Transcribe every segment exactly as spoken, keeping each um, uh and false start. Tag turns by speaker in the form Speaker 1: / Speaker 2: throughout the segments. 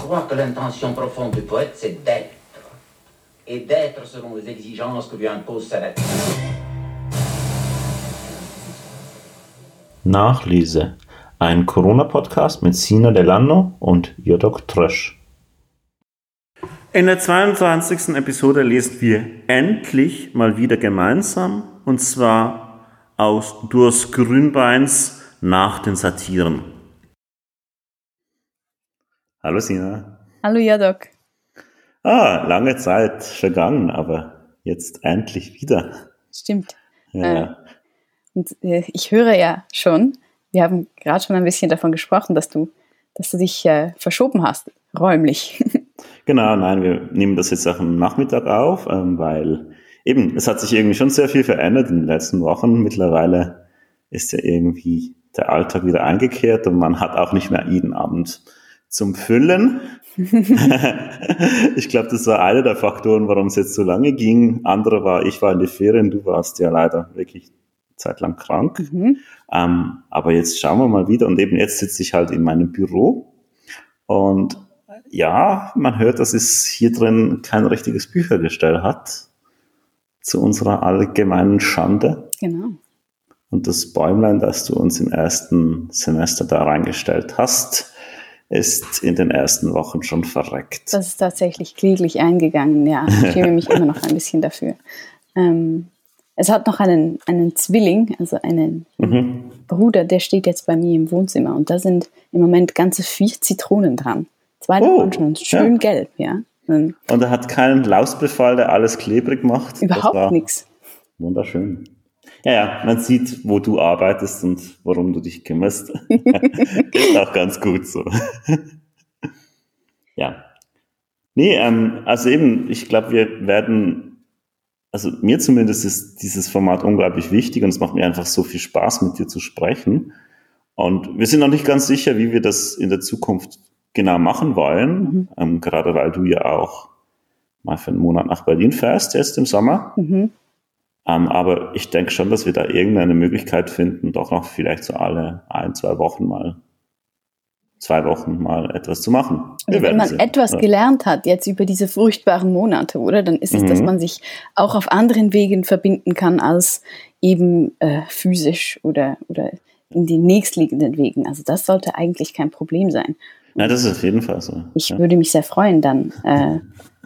Speaker 1: crois que l'intention profonde du poète, c'est d'être. Et d'être selon les exigences que lui impose sa nature.
Speaker 2: Nachlese. Ein Corona-Podcast mit Sina Delano und Jodok Trösch. In der zweiundzwanzigsten Episode lesen wir endlich mal wieder gemeinsam, und zwar aus Urs Grünbeins Nach den Satiren. Hallo Sina.
Speaker 3: Hallo Jodok.
Speaker 2: Ah, lange Zeit vergangen, aber jetzt endlich wieder.
Speaker 3: Stimmt.
Speaker 2: Ja.
Speaker 3: Äh, und äh, ich höre ja schon, wir haben gerade schon ein bisschen davon gesprochen, dass du, dass du dich äh, verschoben hast, räumlich.
Speaker 2: Genau, nein, wir nehmen das jetzt auch am Nachmittag auf, ähm, weil eben, es hat sich irgendwie schon sehr viel verändert in den letzten Wochen. Mittlerweile ist ja irgendwie der Alltag wieder eingekehrt und man hat auch nicht mehr jeden Abend zum Füllen. Ich glaube, das war einer der Faktoren, warum es jetzt so lange ging. Andere war, ich war in den Ferien, du warst ja leider wirklich zeitlang krank. Mhm. Ähm, aber jetzt schauen wir mal wieder, und eben jetzt sitze ich halt in meinem Büro und ja, man hört, dass es hier drin kein richtiges Büchergestell hat, zu unserer allgemeinen Schande.
Speaker 3: Genau.
Speaker 2: Und das Bäumlein, das du uns im ersten Semester da reingestellt hast, ist in den ersten Wochen schon verreckt.
Speaker 3: Das ist tatsächlich kläglich eingegangen, ja. Ich schäme mich immer noch ein bisschen dafür. Ähm, es hat noch einen, einen Zwilling, also einen mhm. Bruder, der steht jetzt bei mir im Wohnzimmer, und da sind im Moment ganze vier Zitronen dran. Zwei davon oh, schon schön ja. gelb, ja.
Speaker 2: Und er hat keinen Lausbefall, der alles klebrig macht.
Speaker 3: Überhaupt nichts.
Speaker 2: Wunderschön. Ja, ja, man sieht, wo du arbeitest und worum du dich kümmerst. Geht auch ganz gut so. Ja. Nee, ähm, also eben, ich glaube, wir werden, also mir zumindest ist dieses Format unglaublich wichtig, und es macht mir einfach so viel Spaß, mit dir zu sprechen. Und wir sind noch nicht ganz sicher, wie wir das in der Zukunft genau machen wollen, mhm. ähm, gerade weil du ja auch mal für einen Monat nach Berlin fährst, jetzt im Sommer. Mhm. Ähm, aber ich denke schon, dass wir da irgendeine Möglichkeit finden, doch noch vielleicht so alle ein, zwei Wochen mal, zwei Wochen mal etwas zu machen.
Speaker 3: Wir Wenn man sehen. etwas ja. gelernt hat jetzt über diese furchtbaren Monate, oder? Dann ist es, mhm. dass man sich auch auf anderen Wegen verbinden kann als eben äh, physisch oder, oder in den nächstliegenden Wegen. Also das sollte eigentlich kein Problem sein.
Speaker 2: Ja, das ist auf jeden Fall so.
Speaker 3: Ich ja. würde mich sehr freuen, dann äh,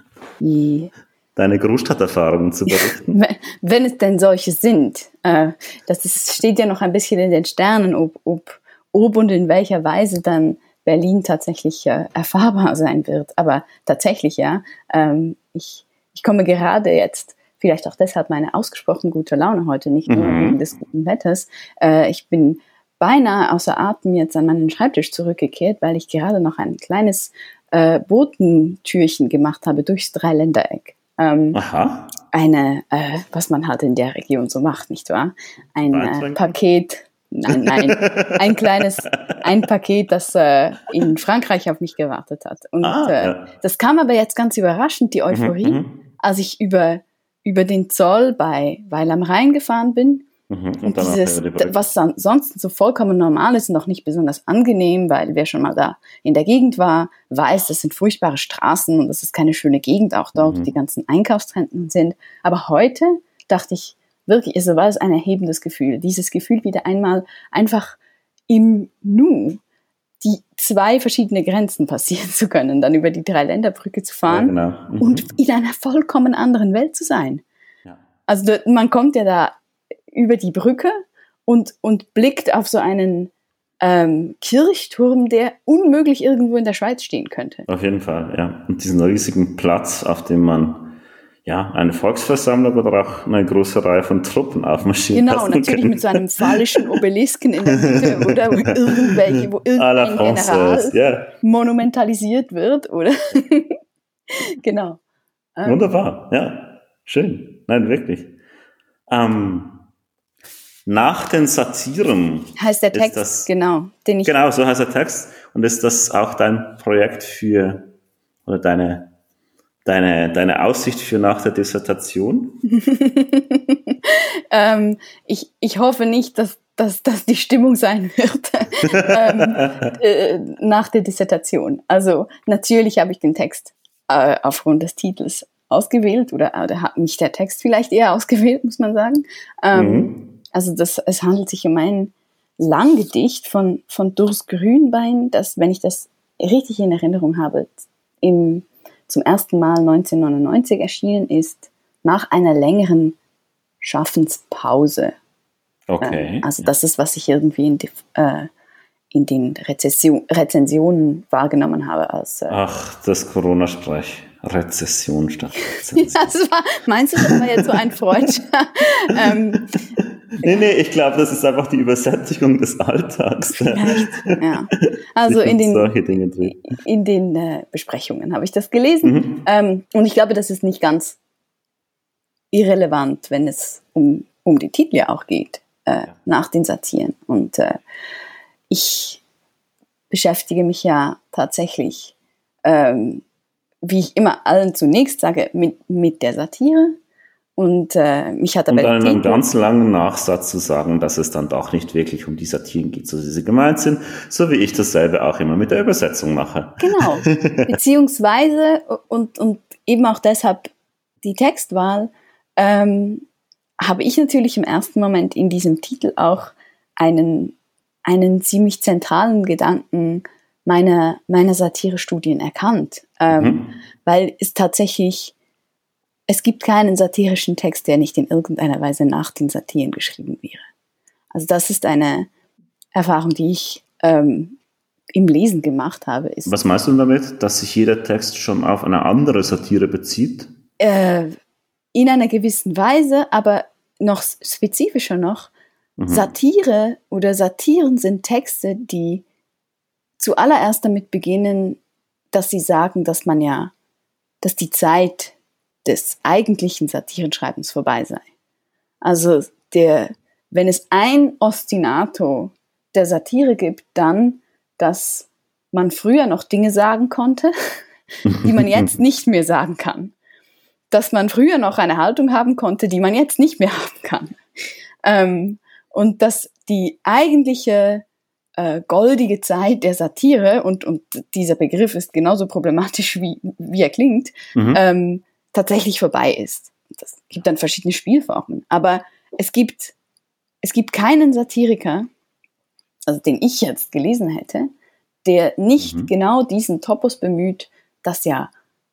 Speaker 3: die
Speaker 2: deine Großstadterfahrungen zu berichten.
Speaker 3: Wenn, wenn es denn solche sind. Äh, das ist, steht ja noch ein bisschen in den Sternen, ob, ob, ob und in welcher Weise dann Berlin tatsächlich äh, erfahrbar sein wird. Aber tatsächlich, ja. Ähm, ich, ich komme gerade jetzt, vielleicht auch deshalb meine ausgesprochen gute Laune heute, nicht nur mhm. wegen des guten Wetters. Äh, ich bin beinahe außer Atem jetzt an meinen Schreibtisch zurückgekehrt, weil ich gerade noch ein kleines äh, Botentürchen gemacht habe durchs Dreiländereck. Ähm,
Speaker 2: Aha.
Speaker 3: Eine, äh, was man halt in der Region so macht, nicht wahr? Ein äh, Paket, nein, nein, ein kleines, ein Paket, das äh, in Frankreich auf mich gewartet hat. Und
Speaker 2: ah,
Speaker 3: äh,
Speaker 2: ja.
Speaker 3: das kam aber jetzt ganz überraschend, die Euphorie, mhm, als ich über, über den Zoll bei Weil am Rhein gefahren bin.
Speaker 2: Mhm, und
Speaker 3: und dieses, was sonst so vollkommen normal ist und auch nicht besonders angenehm, weil wer schon mal da in der Gegend war, weiß, das sind furchtbare Straßen und das ist keine schöne Gegend auch dort, mhm. wo die ganzen Einkaufszentren sind. Aber heute dachte ich wirklich, also war es ein erhebendes Gefühl. Dieses Gefühl, wieder einmal einfach im Nu die zwei verschiedene Grenzen passieren zu können, dann über die Dreiländerbrücke zu fahren, ja, genau. mhm. und in einer vollkommen anderen Welt zu sein. Ja. Also man kommt ja da über die Brücke und, und blickt auf so einen ähm, Kirchturm, der unmöglich irgendwo in der Schweiz stehen könnte.
Speaker 2: Auf jeden Fall, ja. Und diesen riesigen Platz, auf dem man ja eine Volksversammlung oder auch eine große Reihe von Truppen aufmarschieren
Speaker 3: Genau, natürlich können. Mit so einem phallischen Obelisken in der Mitte oder irgendwelche, wo irgendein General yeah. monumentalisiert wird, oder? Genau.
Speaker 2: Wunderbar, ja. Schön. Nein, wirklich. Ähm, Nach den Satiren
Speaker 3: heißt der Text,
Speaker 2: das,
Speaker 3: genau. Den ich
Speaker 2: genau, so heißt der Text. Und ist das auch dein Projekt für, oder deine, deine, deine Aussicht für nach der Dissertation?
Speaker 3: ähm, ich, ich hoffe nicht, dass dass das die Stimmung sein wird ähm, äh, nach der Dissertation. Also natürlich habe ich den Text äh, aufgrund des Titels ausgewählt oder, oder hat mich der Text vielleicht eher ausgewählt, muss man sagen. Ähm, mhm. Also das, es handelt sich um ein Langgedicht von, von Durs Grünbein, das, wenn ich das richtig in Erinnerung habe, im, zum ersten Mal neunzehnhundertneunundneunzig erschienen ist, nach einer längeren Schaffenspause.
Speaker 2: Okay.
Speaker 3: Ähm, also das ist, was ich irgendwie in, die, äh, in den Rezession, Rezensionen wahrgenommen habe. Als, äh,
Speaker 2: Ach, das Corona-Sprech. Rezession statt Rezension.
Speaker 3: Ja, das war, meinst du, das war jetzt so ein Freud? ähm,
Speaker 2: nee, nee, ich glaube, das ist einfach die Übersättigung des Alltags.
Speaker 3: Vielleicht, ja. Also in den,
Speaker 2: solche Dinge drin.
Speaker 3: in den äh, Besprechungen habe ich das gelesen. Mhm. Ähm, und ich glaube, das ist nicht ganz irrelevant, wenn es um, um die Titel ja auch geht, äh, ja. nach den Satiren. Und äh, ich beschäftige mich ja tatsächlich ähm, wie ich immer allen zunächst sage, mit, mit der Satire. Und äh, mich hat aber...
Speaker 2: Und dann in einem ganz langen Nachsatz zu sagen, dass es dann doch nicht wirklich um die Satiren geht, so wie sie gemeint sind, so wie ich dasselbe auch immer mit der Übersetzung mache.
Speaker 3: Genau, beziehungsweise, und, und eben auch deshalb die Textwahl, ähm, habe ich natürlich im ersten Moment in diesem Titel auch einen, einen ziemlich zentralen Gedanken meiner, meiner Satire-Studien erkannt. Ähm, mhm. Weil es tatsächlich, es gibt keinen satirischen Text, der nicht in irgendeiner Weise nach den Satiren geschrieben wäre. Also das ist eine Erfahrung, die ich ähm, im Lesen gemacht habe. Ist,
Speaker 2: Was meinst du damit, dass sich jeder Text schon auf eine andere Satire bezieht?
Speaker 3: Äh, in einer gewissen Weise, aber noch spezifischer noch, mhm. Satire oder Satiren sind Texte, die zuallererst damit beginnen, dass sie sagen, dass man ja, dass die Zeit des eigentlichen Satirenschreibens vorbei sei. Also der, wenn es ein Ostinato der Satire gibt, dann, dass man früher noch Dinge sagen konnte, die man jetzt nicht mehr sagen kann. Dass man früher noch eine Haltung haben konnte, die man jetzt nicht mehr haben kann. Ähm, und dass die eigentliche äh, goldige Zeit der Satire, und, und dieser Begriff ist genauso problematisch, wie, wie er klingt, mhm. ähm, tatsächlich vorbei ist. Das gibt dann verschiedene Spielformen. Aber es gibt, es gibt keinen Satiriker, also den ich jetzt gelesen hätte, der nicht mhm. genau diesen Topos bemüht, dass ja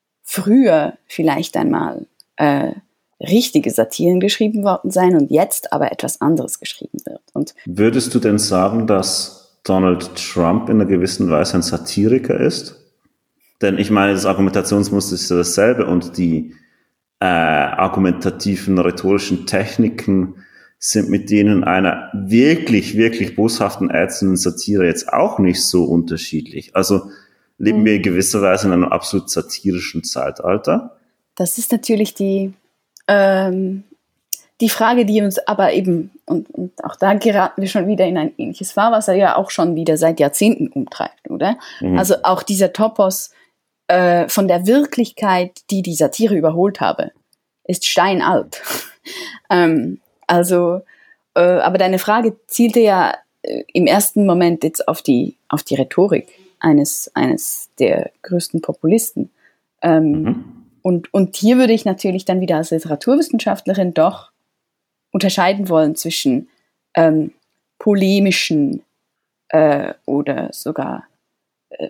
Speaker 3: früher vielleicht einmal äh, richtige Satiren geschrieben worden seien und jetzt aber etwas anderes geschrieben wird. Und
Speaker 2: würdest du denn sagen, dass Donald Trump in einer gewissen Weise ein Satiriker ist? Denn ich meine, das Argumentationsmuster ist ja dasselbe und die äh, argumentativen, rhetorischen Techniken sind mit denen einer wirklich, wirklich boshaften, ätzenden Satire jetzt auch nicht so unterschiedlich. Also leben mhm. wir in gewisser Weise in einem absolut satirischen Zeitalter?
Speaker 3: Das ist natürlich die, ähm, die Frage, die uns aber eben, und, und auch da geraten wir schon wieder in ein ähnliches Fahrwasser, ja auch schon wieder seit Jahrzehnten umtreibt, oder? Mhm. Also auch dieser Topos äh, von der Wirklichkeit, die die Satire überholt habe, ist steinalt. ähm, also, äh, aber deine Frage zielte ja äh, im ersten Moment jetzt auf die, auf die Rhetorik eines, eines der größten Populisten. Ähm, mhm. und, und hier würde ich natürlich dann wieder als Literaturwissenschaftlerin doch unterscheiden wollen zwischen ähm, polemischen äh, oder sogar äh,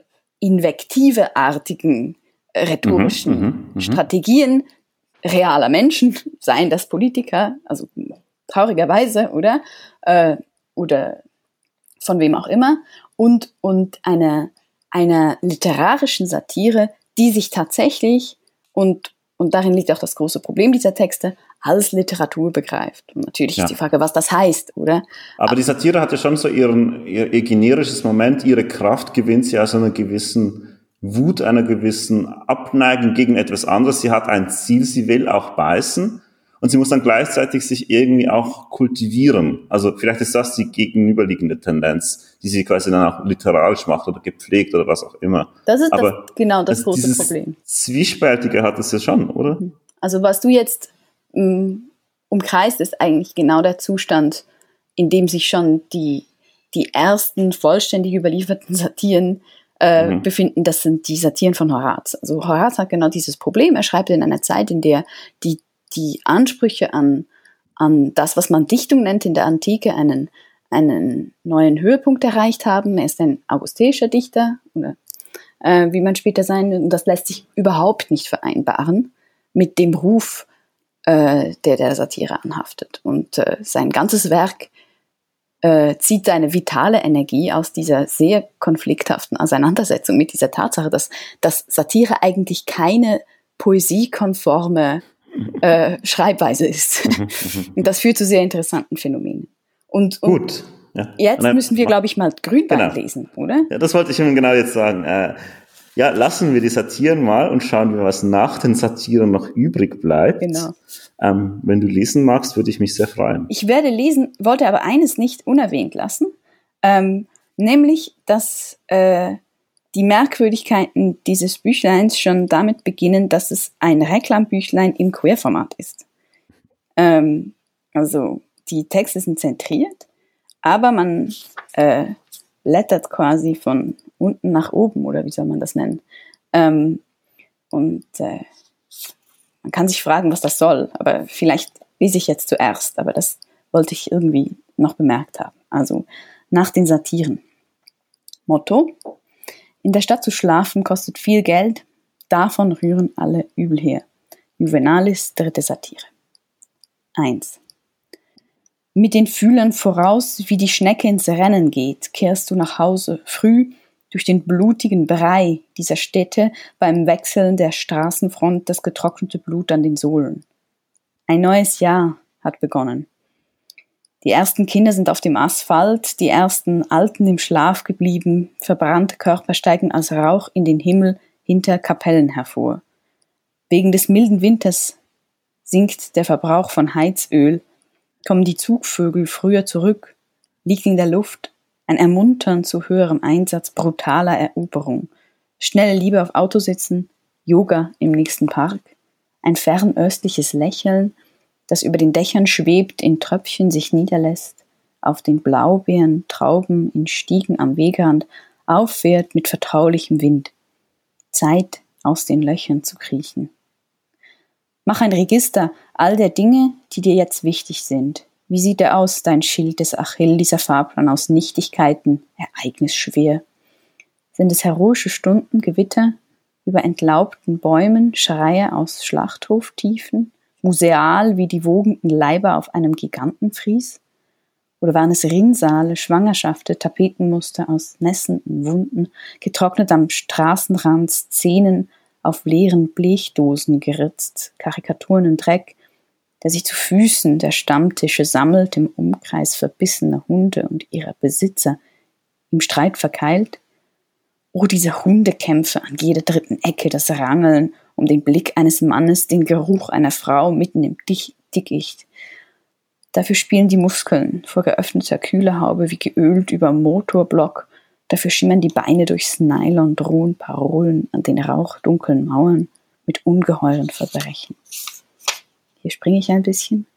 Speaker 3: invektiveartigen äh, rhetorischen mhm, mh, Strategien realer Menschen, seien das Politiker, also traurigerweise, oder? Äh, oder von wem auch immer, und, und einer, einer literarischen Satire, die sich tatsächlich, und, und darin liegt auch das große Problem dieser Texte, als Literatur begreift. Und natürlich ja. ist die Frage, was das heißt, oder?
Speaker 2: Aber, Aber die Satire hatte schon so ihren, ihr, ihr generisches Moment, ihre Kraft gewinnt sie aus einer gewissen Wut, einer gewissen Abneigung gegen etwas anderes. Sie hat ein Ziel, sie will auch beißen. Und sie muss dann gleichzeitig sich irgendwie auch kultivieren. Also vielleicht ist das die gegenüberliegende Tendenz, die sie quasi dann auch literarisch macht oder gepflegt oder was auch immer.
Speaker 3: Das ist
Speaker 2: Aber
Speaker 3: das, genau das große
Speaker 2: dieses
Speaker 3: Problem.
Speaker 2: Zwiespältige hat es ja schon, oder?
Speaker 3: Also was du jetzt um, umkreist, ist eigentlich genau der Zustand in dem sich schon die, die ersten vollständig überlieferten Satiren äh, mhm. befinden. Das sind die Satiren von Horaz. Also Horaz hat genau dieses Problem. Er schreibt in einer Zeit, in der die, die Ansprüche an, an das, was man Dichtung nennt in der Antike, einen, einen neuen Höhepunkt erreicht haben. Er ist ein augusteischer Dichter, oder äh, wie man später sein wird. Und das lässt sich überhaupt nicht vereinbaren mit dem Ruf, äh, der der Satire anhaftet. Und äh, sein ganzes Werk äh, zieht seine vitale Energie aus dieser sehr konflikthaften Auseinandersetzung mit dieser Tatsache, dass, dass Satire eigentlich keine poesiekonforme äh, Schreibweise ist. Und das führt zu sehr interessanten Phänomenen. Und, und
Speaker 2: Gut. Ja.
Speaker 3: Jetzt
Speaker 2: dann,
Speaker 3: müssen wir, glaube ich, mal Grünbein
Speaker 2: genau.
Speaker 3: lesen, oder?
Speaker 2: Ja, das wollte ich Ihnen genau jetzt sagen. Äh, ja, lassen wir die Satiren mal und schauen wir, was nach den Satiren noch übrig bleibt.
Speaker 3: Genau.
Speaker 2: Ähm, wenn du lesen magst, würde ich mich sehr freuen.
Speaker 3: Ich werde lesen, wollte aber eines nicht unerwähnt lassen, ähm, nämlich, dass äh, die Merkwürdigkeiten dieses Büchleins schon damit beginnen, dass es ein Reklambüchlein im Querformat ist. Ähm, also die Texte sind zentriert, aber man äh, blättert quasi von unten nach oben, oder wie soll man das nennen? Ähm, und äh, man kann sich fragen, was das soll, aber vielleicht lese ich jetzt zuerst, aber das wollte ich irgendwie noch bemerkt haben. Also nach den Satiren. Motto: In der Stadt zu schlafen kostet viel Geld, davon rühren alle Übel her. Juvenalis, dritte Satire. eins. Mit den Fühlern voraus, wie die Schnecke ins Rennen geht, kehrst du nach Hause früh durch den blutigen Brei dieser Städte, beim Wechseln der Straßenfront das getrocknete Blut an den Sohlen. Ein neues Jahr hat begonnen. Die ersten Kinder sind auf dem Asphalt, die ersten Alten im Schlaf geblieben, verbrannte Körper steigen als Rauch in den Himmel hinter Kapellen hervor. Wegen des milden Winters sinkt der Verbrauch von Heizöl, kommen die Zugvögel früher zurück, liegt in der Luft ein Ermuntern zu höherem Einsatz brutaler Eroberung, schnelle Liebe auf Autositzen, Yoga im nächsten Park, ein fernöstliches Lächeln, das über den Dächern schwebt, in Tröpfchen sich niederlässt, auf den Blaubeeren, Trauben in Stiegen am Wegrand auffährt mit vertraulichem Wind. Zeit, aus den Löchern zu kriechen. Mach ein Register all der Dinge, die dir jetzt wichtig sind. Wie sieht er aus, dein Schild des Achill, dieser Fahrplan aus Nichtigkeiten, ereignisschwer? Sind es heroische Stunden, Gewitter über entlaubten Bäumen, Schreie aus Schlachthofttiefen, museal wie die wogenden Leiber auf einem Gigantenfries? Oder waren es Rinnsale, Schwangerschaften, Tapetenmuster aus nässenden Wunden, getrocknet am Straßenrand, Szenen auf leeren Blechdosen geritzt, Karikaturen im Dreck, der sich zu Füßen der Stammtische sammelt, im Umkreis verbissener Hunde und ihrer Besitzer, im Streit verkeilt? Oh, diese Hundekämpfe an jeder dritten Ecke, das Rangeln um den Blick eines Mannes, den Geruch einer Frau mitten im Dickicht. Dafür spielen die Muskeln vor geöffneter Kühlerhaube wie geölt über Motorblock. Dafür schimmern die Beine durchs Nylon, drohen Parolen an den rauchdunklen Mauern mit ungeheuren Verbrechen. Hier springe ich ein bisschen.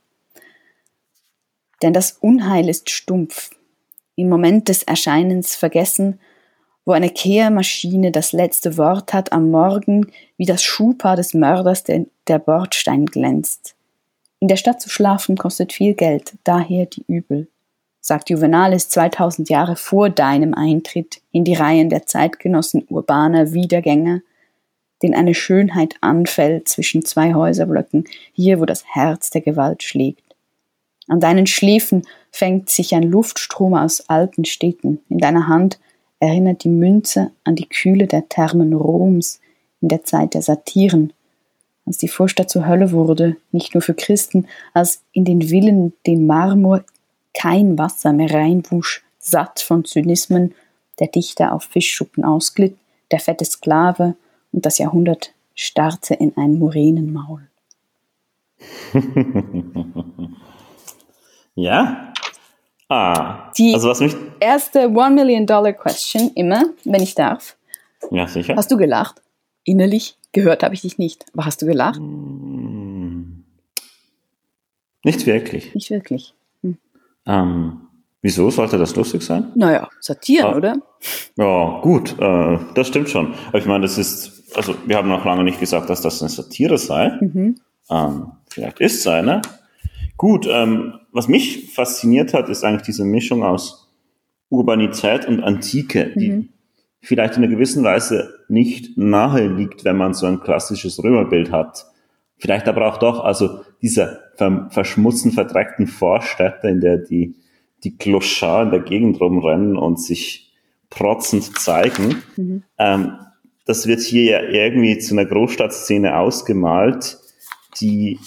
Speaker 3: Denn das Unheil ist stumpf, im Moment des Erscheinens vergessen, wo eine Kehrmaschine das letzte Wort hat am Morgen, wie das Schuhpaar des Mörders, der, der Bordstein glänzt. In der Stadt zu schlafen kostet viel Geld, daher die Übel, sagt Juvenalis zweitausend Jahre vor deinem Eintritt in die Reihen der Zeitgenossen urbaner Wiedergänger, den eine Schönheit anfällt zwischen zwei Häuserblöcken, hier wo das Herz der Gewalt schlägt. An deinen Schläfen fängt sich ein Luftstrom aus alten Städten, in deiner Hand erinnert die Münze an die Kühle der Thermen Roms in der Zeit der Satiren, als die Vorstadt zur Hölle wurde, nicht nur für Christen, als in den Villen den Marmor kein Wasser mehr reinwusch, satt von Zynismen, der Dichter auf Fischschuppen ausglitt, der fette Sklave und das Jahrhundert starrte in ein Murenenmaul.
Speaker 2: Ja? Ah,
Speaker 3: die
Speaker 2: also was mich...
Speaker 3: erste One-Million-Dollar-Question immer, wenn ich darf.
Speaker 2: Ja, sicher.
Speaker 3: Hast du gelacht? Innerlich? Gehört habe ich dich nicht. Aber hast du gelacht?
Speaker 2: Hm. Nicht wirklich.
Speaker 3: Nicht wirklich. Hm.
Speaker 2: Ähm, Wieso sollte das lustig sein?
Speaker 3: Naja, Satiren,
Speaker 2: Ah,
Speaker 3: oder?
Speaker 2: ja, gut, äh, das stimmt schon. Aber ich meine, das ist, also wir haben noch lange nicht gesagt, dass das eine Satire sei.
Speaker 3: Mhm.
Speaker 2: Ähm, vielleicht ist es eine. Gut, ähm, was mich fasziniert hat, ist eigentlich diese Mischung aus Urbanität und Antike, die
Speaker 3: Mhm.
Speaker 2: vielleicht in einer gewissen Weise nicht nahe liegt, wenn man so ein klassisches Römerbild hat. Vielleicht aber auch doch, also diese ver- verschmutzten, verdreckten Vorstädte, in der die, die Clochards in der Gegend rumrennen und sich protzend zeigen,
Speaker 3: Mhm.
Speaker 2: ähm, das wird hier ja irgendwie zu einer Großstadtszene ausgemalt, die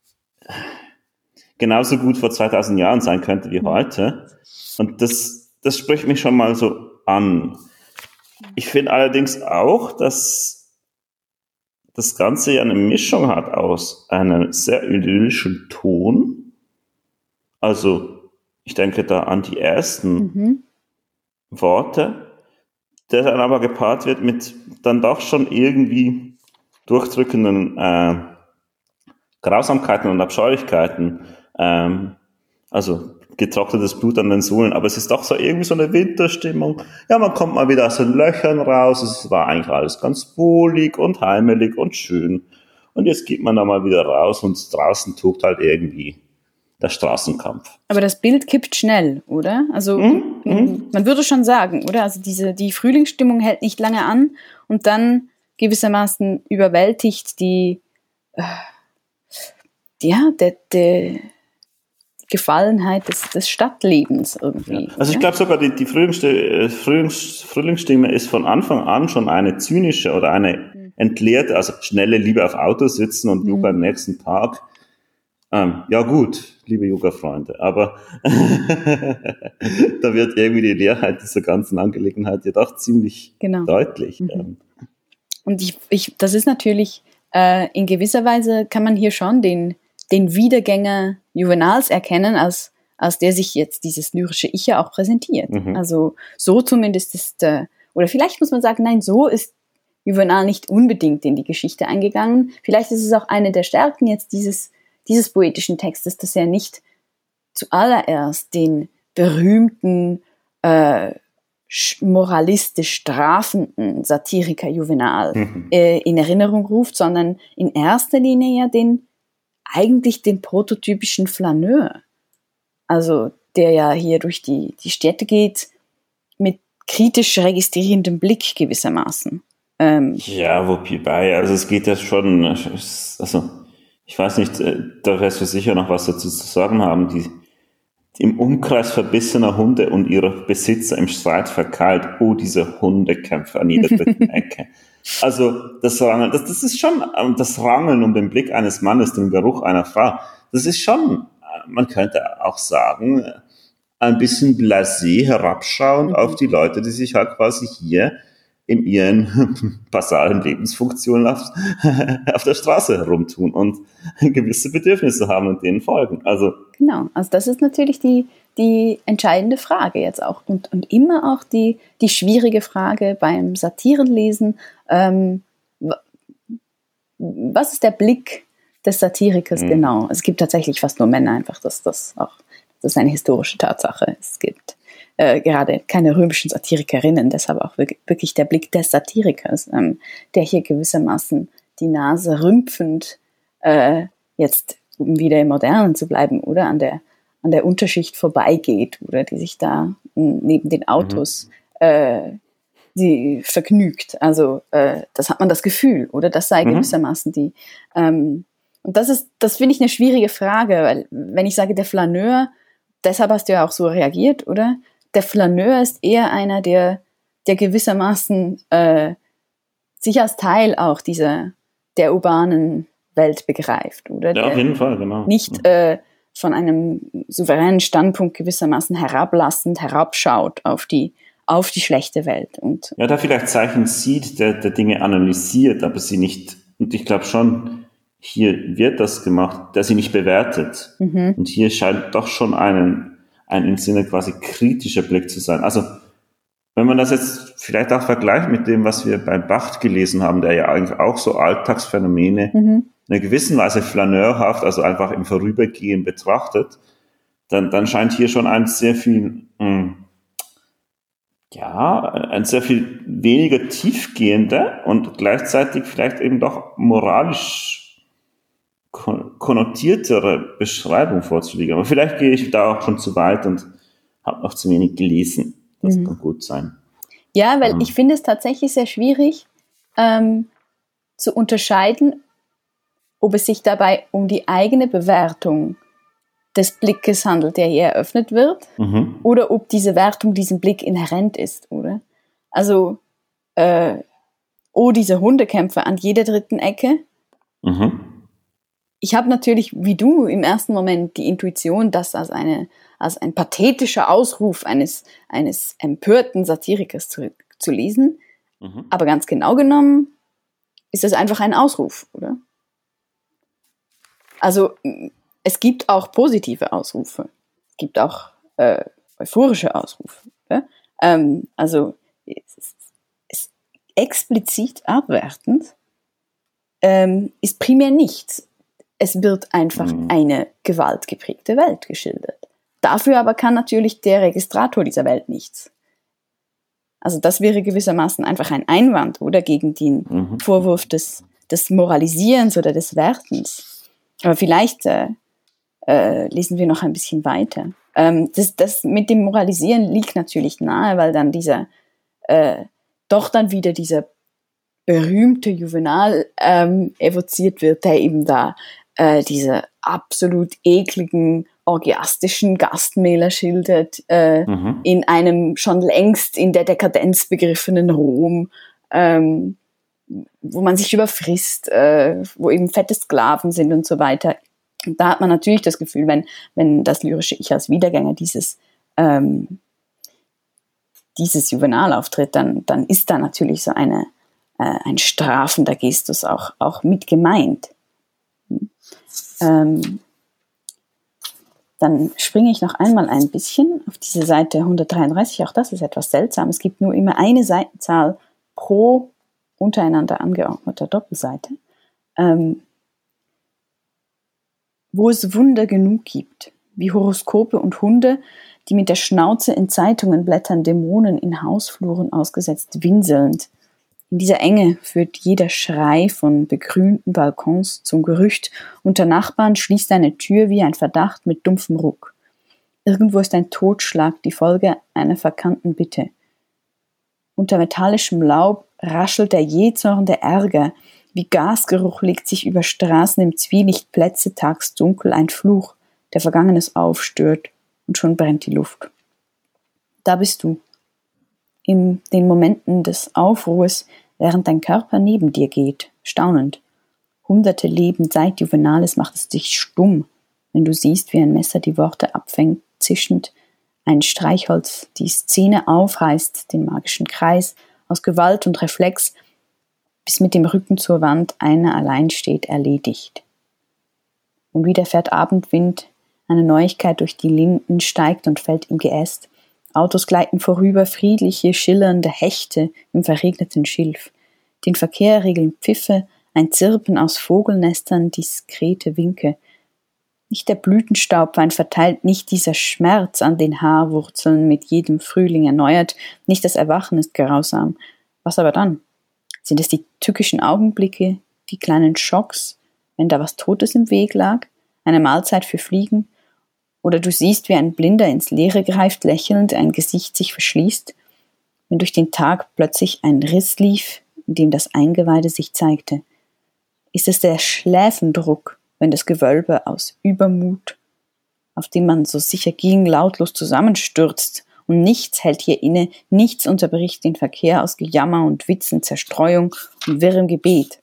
Speaker 2: genauso gut vor zweitausend Jahren sein könnte wie heute. Und das, das spricht mich schon mal so an. Ich finde allerdings auch, dass das Ganze ja eine Mischung hat aus einem sehr idyllischen Ton. Also, ich denke da an die ersten
Speaker 3: Mhm.
Speaker 2: Worte, der dann aber gepaart wird mit dann doch schon irgendwie durchdrückenden äh, Grausamkeiten und Abscheulichkeiten. Ähm, also getrocknetes Blut an den Sohlen, aber es ist doch so irgendwie so eine Winterstimmung. Ja, man kommt mal wieder aus den Löchern raus, es war eigentlich alles ganz wohlig und heimelig und schön. Und jetzt geht man da mal wieder raus und draußen tobt halt irgendwie der Straßenkampf.
Speaker 3: Aber das Bild kippt schnell, oder? Also
Speaker 2: Mhm,
Speaker 3: m- man würde schon sagen, oder? Also diese, die Frühlingsstimmung hält nicht lange an und dann gewissermaßen überwältigt die, äh, ja, der, der Gefallenheit des, des Stadtlebens irgendwie.
Speaker 2: Ja. Also ich
Speaker 3: oder?
Speaker 2: glaube sogar, die, die Frühlingsstimme, Frühlings, Frühlingsstimme ist von Anfang an schon eine zynische oder eine entleerte, also schnelle Liebe auf Autos sitzen und Yoga im nächsten Park. Ähm, ja gut, liebe Yoga-Freunde, aber da wird irgendwie die Leerheit dieser ganzen Angelegenheit ja doch ziemlich
Speaker 3: Genau.
Speaker 2: deutlich. Ähm,
Speaker 3: Und ich, ich, das ist natürlich, äh, in gewisser Weise kann man hier schon den, den Wiedergänger Juvenals erkennen, als, als der sich jetzt dieses lyrische Ich ja auch präsentiert.
Speaker 2: Mhm.
Speaker 3: Also so zumindest ist, äh, oder vielleicht muss man sagen, nein, so ist Juvenal nicht unbedingt in die Geschichte eingegangen. Vielleicht ist es auch eine der Stärken jetzt dieses, dieses poetischen Textes, dass er nicht zuallererst den berühmten, äh, moralistisch strafenden Satiriker Juvenal
Speaker 2: Mhm.
Speaker 3: äh, in Erinnerung ruft, sondern in erster Linie ja den, eigentlich den prototypischen Flaneur. Also, der ja hier durch die, die Städte geht, mit kritisch registrierendem Blick gewissermaßen. Ähm,
Speaker 2: Ja, wobei, also es geht ja schon, also ich weiß nicht, äh, da wirst du sicher noch was dazu zu sagen haben, die im Umkreis verbissener Hunde und ihrer Besitzer im Streit verkeilt, oh, diese Hundekämpfe an jeder dritten Ecke. Also das Rangeln, das, das ist schon ähm, das Rangeln um den Blick eines Mannes, den Geruch einer Frau, das ist schon, äh, man könnte auch sagen, äh, ein bisschen blasé herabschauend
Speaker 3: Mhm.
Speaker 2: auf die Leute, die sich halt quasi hier in ihren basalen Lebensfunktionen auf, auf der Straße herumtun und gewisse Bedürfnisse haben und denen folgen. Also
Speaker 3: Genau, also das ist natürlich die, die entscheidende Frage jetzt auch und, und immer auch die, die schwierige Frage beim Satirenlesen. Ähm, wa- was ist der Blick des Satirikers
Speaker 2: Mhm.
Speaker 3: genau? Es gibt tatsächlich fast nur Männer, einfach, dass das auch, das ist eine historische Tatsache. Es gibt äh, gerade keine römischen Satirikerinnen, deshalb auch wirklich, wirklich der Blick des Satirikers, ähm, der hier gewissermaßen die Nase rümpfend äh, jetzt, um wieder im Modernen zu bleiben, oder an der, an der Unterschicht vorbeigeht, oder die sich da m, neben den Autos äh, die vergnügt. Also äh, das hat man das Gefühl, oder das sei
Speaker 2: Mhm.
Speaker 3: gewissermaßen die. Ähm, und das ist, das finde ich eine schwierige Frage, weil wenn ich sage der Flaneur, deshalb hast du ja auch so reagiert, oder? Der Flaneur ist eher einer, der, der gewissermaßen äh, sich als Teil auch dieser der urbanen Welt begreift, oder?
Speaker 2: ja, auf
Speaker 3: Der
Speaker 2: jeden Fall, genau.
Speaker 3: nicht äh, von einem souveränen Standpunkt gewissermaßen herablassend herabschaut auf die, auf die schlechte Welt. Und
Speaker 2: Ja, da vielleicht Zeichen sieht, der, der Dinge analysiert, aber sie nicht, und ich glaube schon, hier wird das gemacht, der sie nicht bewertet.
Speaker 3: mhm,
Speaker 2: Und hier scheint doch schon einen, ein im Sinne quasi kritischer Blick zu sein. Also, wenn man das jetzt vielleicht auch vergleicht mit dem, was wir bei Bacht gelesen haben, der ja eigentlich auch so Alltagsphänomene
Speaker 3: mhm,
Speaker 2: in einer gewissen Weise flaneurhaft, also einfach im Vorübergehen betrachtet, dann, dann scheint hier schon ein sehr viel, mh, ja, ein sehr viel weniger tiefgehender und gleichzeitig vielleicht eben doch moralisch kon- konnotiertere Beschreibung vorzulegen. Aber vielleicht gehe ich da auch schon zu weit und habe noch zu wenig gelesen. Das
Speaker 3: Mhm.
Speaker 2: kann gut sein.
Speaker 3: Ja, weil
Speaker 2: Ähm.
Speaker 3: ich finde es tatsächlich sehr schwierig ähm, zu unterscheiden, ob es sich dabei um die eigene Bewertung des Blickes handelt, der hier eröffnet wird,
Speaker 2: Mhm.
Speaker 3: oder ob diese Wertung diesem Blick inhärent ist, oder? Also, äh, oh, diese Hundekämpfe an jeder dritten Ecke.
Speaker 2: Mhm.
Speaker 3: Ich habe natürlich, wie du, im ersten Moment die Intuition, das als, eine, als ein pathetischer Ausruf eines, eines empörten Satirikers zu, zu lesen.
Speaker 2: Mhm.
Speaker 3: Aber ganz genau genommen ist es einfach ein Ausruf, oder? Also es gibt auch positive Ausrufe. Es gibt auch äh, euphorische Ausrufe. Ja? Ähm, also es ist, es ist explizit abwertend ähm, ist primär nichts. Es wird einfach
Speaker 2: Mhm.
Speaker 3: eine gewaltgeprägte Welt geschildert. Dafür aber kann natürlich der Registrator dieser Welt nichts. Also das wäre gewissermaßen einfach ein Einwand, oder, gegen den
Speaker 2: Mhm.
Speaker 3: Vorwurf des, des Moralisierens oder des Wertens. Aber vielleicht äh, äh, lesen wir noch ein bisschen weiter. Ähm, das, das mit dem Moralisieren liegt natürlich nahe, weil dann dieser, äh, doch dann wieder dieser berühmte Juvenal ähm, evoziert wird, der eben da äh, diese absolut ekligen, orgiastischen Gastmähler schildert, äh,
Speaker 2: Mhm.
Speaker 3: in einem schon längst in der Dekadenz begriffenen Rom, ähm, wo man sich überfrisst, äh, wo eben fette Sklaven sind und so weiter. Und da hat man natürlich das Gefühl, wenn, wenn das lyrische Ich als Wiedergänger dieses, ähm, dieses Juvenal auftritt, dann, dann ist da natürlich so eine, äh, ein strafender Gestus auch, auch mit gemeint. Ähm, dann springe ich noch einmal ein bisschen auf diese Seite hundertdreiunddreißig. Auch das ist etwas seltsam. Es gibt nur immer eine Seitenzahl pro untereinander angeordneter Doppelseite, ähm, wo es Wunder genug gibt, wie Horoskope und Hunde, die mit der Schnauze in Zeitungen blättern, Dämonen in Hausfluren ausgesetzt, winselnd. In dieser Enge führt jeder Schrei von begrünten Balkons zum Gerücht, unter Nachbarn schließt eine Tür wie ein Verdacht mit dumpfem Ruck. Irgendwo ist ein Totschlag die Folge einer verkannten Bitte. Unter metallischem Laub raschelt der jähzornde Ärger, wie Gasgeruch legt sich über Straßen im Zwielicht Plätze tagsdunkel ein Fluch, der Vergangenes aufstört, und schon brennt die Luft. Da bist du. In den Momenten des Aufruhrs, während dein Körper neben dir geht, staunend. Hunderte Leben seit Juvenalis macht es dich stumm, wenn du siehst, wie ein Messer die Worte abfängt, zischend, ein Streichholz die Szene aufreißt, den magischen Kreis, aus Gewalt und Reflex, bis mit dem Rücken zur Wand einer allein steht, erledigt. Und wieder fährt Abendwind, eine Neuigkeit durch die Linden, steigt und fällt im Geäst. Autos gleiten vorüber, friedliche, schillernde Hechte im verregneten Schilf. Den Verkehr regeln Pfiffe, ein Zirpen aus Vogelnestern, diskrete Winke. Nicht der Blütenstaubwein verteilt, nicht dieser Schmerz an den Haarwurzeln mit jedem Frühling erneuert, nicht das Erwachen ist grausam. Was aber dann? Sind es die tückischen Augenblicke, die kleinen Schocks, wenn da was Totes im Weg lag, eine Mahlzeit für Fliegen? Oder du siehst, wie ein Blinder ins Leere greift, lächelnd, ein Gesicht sich verschließt, wenn durch den Tag plötzlich ein Riss lief, in dem das Eingeweide sich zeigte. Ist es der Schläfendruck, wenn das Gewölbe aus Übermut, auf dem man so sicher ging, lautlos zusammenstürzt, und nichts hält hier inne, nichts unterbricht den Verkehr aus Gejammer und Witzen, Zerstreuung und wirrem Gebet,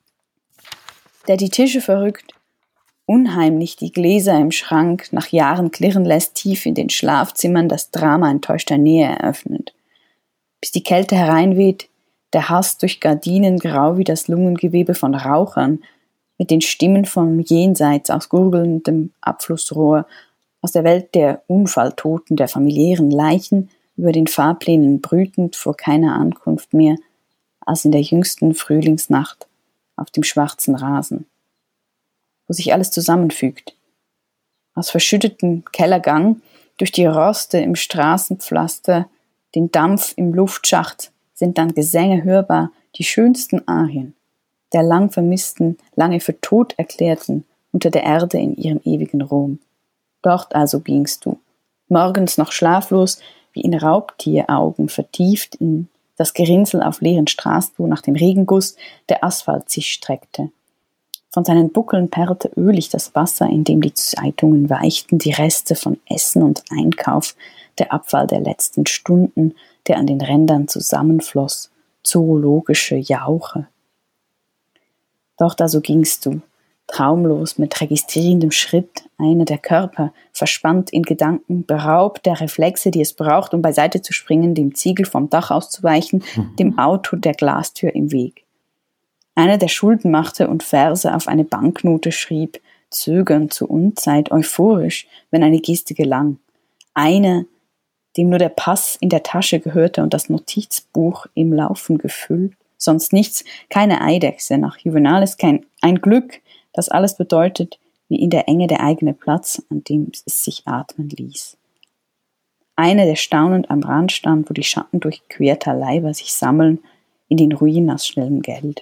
Speaker 3: der die Tische verrückt, unheimlich die Gläser im Schrank nach Jahren klirren lässt, tief in den Schlafzimmern das Drama enttäuschter Nähe eröffnet. Bis die Kälte hereinweht, der Hass durch Gardinen grau wie das Lungengewebe von Rauchern, mit den Stimmen vom Jenseits aus gurgelndem Abflussrohr, aus der Welt der Unfalltoten, der familiären Leichen, über den Fahrplänen brütend vor keiner Ankunft mehr, als in der jüngsten Frühlingsnacht auf dem schwarzen Rasen, wo sich alles zusammenfügt, aus verschütteten Kellergang, durch die Roste im Straßenpflaster, den Dampf im Luftschacht sind dann Gesänge hörbar, die schönsten Arien, der lang vermissten, lange für tot erklärten, unter der Erde in ihrem ewigen Ruhm. Dort also gingst du, morgens noch schlaflos, wie in Raubtieraugen vertieft in das Gerinnsel auf leeren Straßen, wo nach dem Regenguss der Asphalt sich streckte. Von seinen Buckeln perlte ölig das Wasser, in dem die Zeitungen weichten, die Reste von Essen und Einkauf, der Abfall der letzten Stunden, der an den Rändern zusammenfloss, zoologische Jauche. Dort also gingst du, traumlos mit registrierendem Schritt, einer der Körper, verspannt in Gedanken, beraubt der Reflexe, die es braucht, um beiseite zu springen, dem Ziegel vom Dach auszuweichen, dem Auto der Glastür im Weg. Einer, der Schulden machte und Verse auf eine Banknote schrieb, zögernd zur Unzeit, euphorisch, wenn eine Geste gelang. Einer, dem nur der Pass in der Tasche gehörte und das Notizbuch im Laufen gefüllt, sonst nichts, keine Eidechse, nach Juvenalis kein ein Glück, das alles bedeutet, wie in der Enge der eigene Platz, an dem es sich atmen ließ. Einer, der staunend am Rand stand, wo die Schatten durchquerter Leiber sich sammeln, in den Ruinen aus schnellem Geld.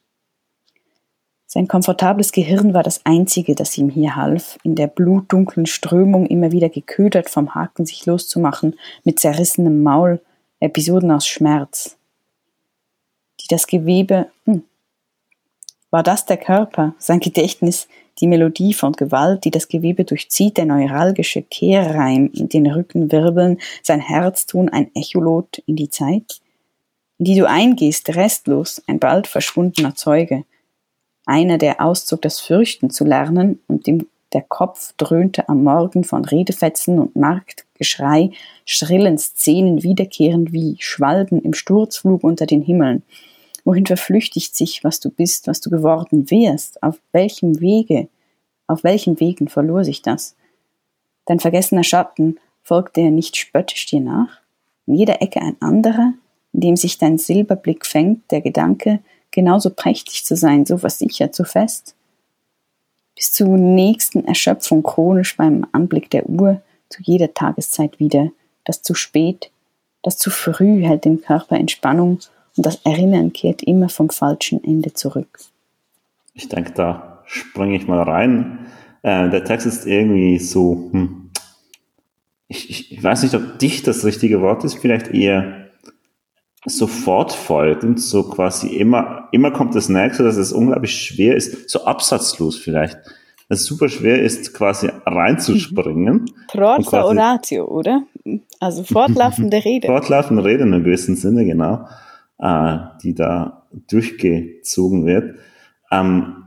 Speaker 3: Sein komfortables Gehirn war das einzige, das ihm hier half, in der blutdunklen Strömung immer wieder geködert vom Haken sich loszumachen, mit zerrissenem Maul, Episoden aus Schmerz, die das Gewebe, hm, war das der Körper, sein Gedächtnis, die Melodie von Gewalt, die das Gewebe durchzieht, der neuralgische Kehrreim in den Rückenwirbeln, sein Herzton ein Echolot in die Zeit, in die du eingehst, restlos, ein bald verschwundener Zeuge, einer, der auszog, das Fürchten zu lernen und dem der Kopf dröhnte am Morgen von Redefetzen und Marktgeschrei, schrillen Szenen wiederkehrend wie Schwalben im Sturzflug unter den Himmeln. Wohin verflüchtigt sich, was du bist, was du geworden wärst? Auf welchem Wege, auf welchen Wegen verlor sich das? Dein vergessener Schatten, folgte er nicht spöttisch dir nach? In jeder Ecke ein anderer, in dem sich dein Silberblick fängt, der Gedanke, genauso prächtig zu sein, so versichert, so fest? Bis zur nächsten Erschöpfung chronisch beim Anblick der Uhr, zu jeder Tageszeit wieder. Das zu spät, das zu früh hält dem Körper in Spannung und das Erinnern kehrt immer vom falschen Ende zurück.
Speaker 2: Ich denke, da springe ich mal rein. Äh, der Text ist irgendwie so, hm, ich, ich, ich weiß nicht, ob dicht das richtige Wort ist, vielleicht eher so fortfolgend, so quasi immer, immer kommt das Nächste, dass es unglaublich schwer ist, so absatzlos vielleicht, dass es super schwer ist, quasi reinzuspringen.
Speaker 3: Prosa oratio, oder? Also fortlaufende Rede.
Speaker 2: Fortlaufende Rede in einem gewissen Sinne, genau, äh, die da durchgezogen wird. Ähm,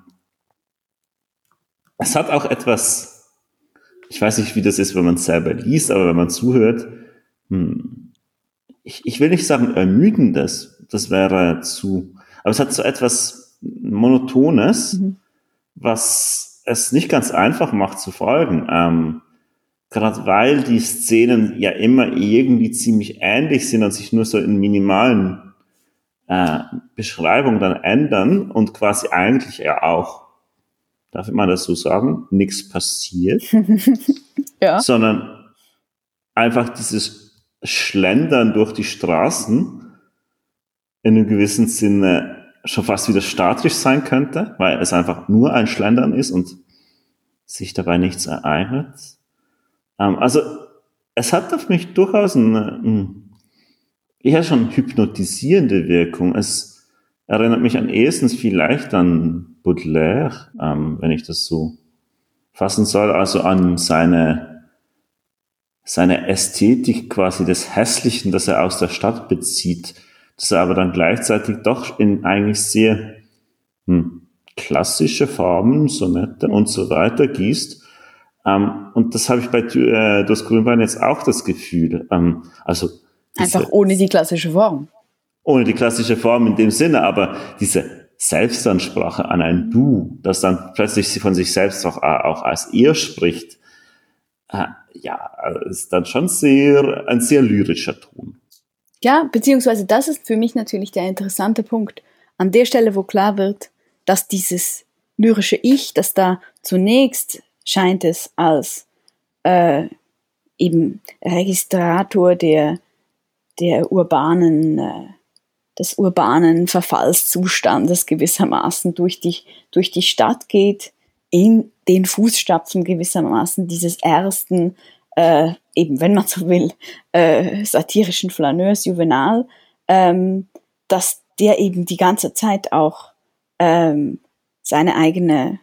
Speaker 2: es hat auch etwas, ich weiß nicht, wie das ist, wenn man es selber liest, aber wenn man zuhört, hm, Ich, ich will nicht sagen ermüdendes, das wäre zu, aber es hat so etwas Monotones, mhm. was es nicht ganz einfach macht zu folgen. Ähm, gerade weil die Szenen ja immer irgendwie ziemlich ähnlich sind und sich nur so in minimalen äh, Beschreibungen dann ändern und quasi eigentlich ja auch, darf man das so sagen, nichts passiert,
Speaker 3: ja.
Speaker 2: sondern einfach dieses Schlendern durch die Straßen in einem gewissen Sinne schon fast wieder statisch sein könnte, weil es einfach nur ein Schlendern ist und sich dabei nichts ereignet. Ähm, also es hat auf mich durchaus eine eher schon hypnotisierende Wirkung. Es erinnert mich am ehesten vielleicht an Baudelaire, ähm, wenn ich das so fassen soll, also an seine seine Ästhetik quasi des Hässlichen, das er aus der Stadt bezieht, das er aber dann gleichzeitig doch in eigentlich sehr hm, klassische Farben, Sonette und so weiter gießt. Ähm, und das habe ich bei äh, Das Grünbein jetzt auch das Gefühl. Ähm, also diese,
Speaker 3: einfach ohne die klassische Form.
Speaker 2: Ohne die klassische Form in dem Sinne, aber diese Selbstansprache an ein Du, das dann plötzlich von sich selbst auch, auch als Er spricht, äh, ja, ist dann schon sehr, ein sehr lyrischer Ton.
Speaker 3: Ja, beziehungsweise das ist für mich natürlich der interessante Punkt. An der Stelle, wo klar wird, dass dieses lyrische Ich, das da zunächst scheint es als äh, eben Registrator der, der urbanen, äh, des urbanen Verfallszustandes gewissermaßen durch die, durch die Stadt geht, in den Fußstapfen gewissermaßen dieses ersten, äh, eben wenn man so will, äh, satirischen Flaneurs Juvenal, ähm, dass der eben die ganze Zeit auch ähm, seine eigene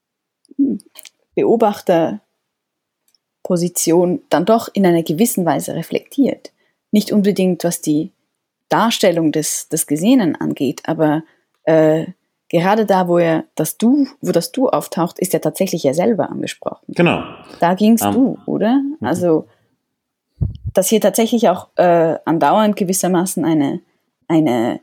Speaker 3: Beobachterposition dann doch in einer gewissen Weise reflektiert. Nicht unbedingt, was die Darstellung des, des Gesehenen angeht, aber äh, gerade da, wo er das Du, wo das Du auftaucht, ist er tatsächlich ja selber angesprochen.
Speaker 2: Genau.
Speaker 3: Da ging's
Speaker 2: um,
Speaker 3: Du, oder?
Speaker 2: Mhm.
Speaker 3: Also, dass hier tatsächlich auch äh, andauernd gewissermaßen eine, eine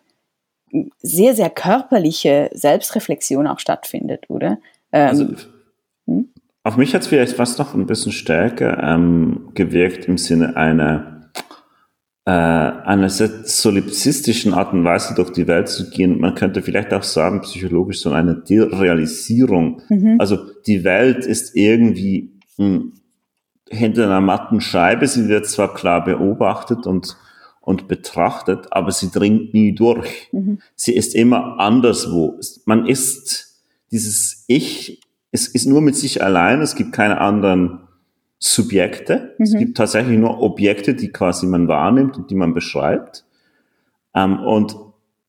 Speaker 3: sehr, sehr körperliche Selbstreflexion auch stattfindet, oder? Ähm,
Speaker 2: Also,
Speaker 3: hm?
Speaker 2: Auf mich hat es vielleicht fast noch ein bisschen stärker ähm, gewirkt im Sinne einer äh, einer sehr solipsistischen Art und Weise durch die Welt zu gehen. Man könnte vielleicht auch sagen, psychologisch so eine Derealisierung. Mhm. Also die Welt ist irgendwie mh, hinter einer matten Scheibe. Sie wird zwar klar beobachtet und und betrachtet, aber sie dringt nie durch. Mhm. Sie ist immer anderswo. Man ist, dieses Ich es ist nur mit sich allein, es gibt keine anderen Subjekte, mhm. Es gibt tatsächlich nur Objekte, die quasi man wahrnimmt und die man beschreibt. Ähm, und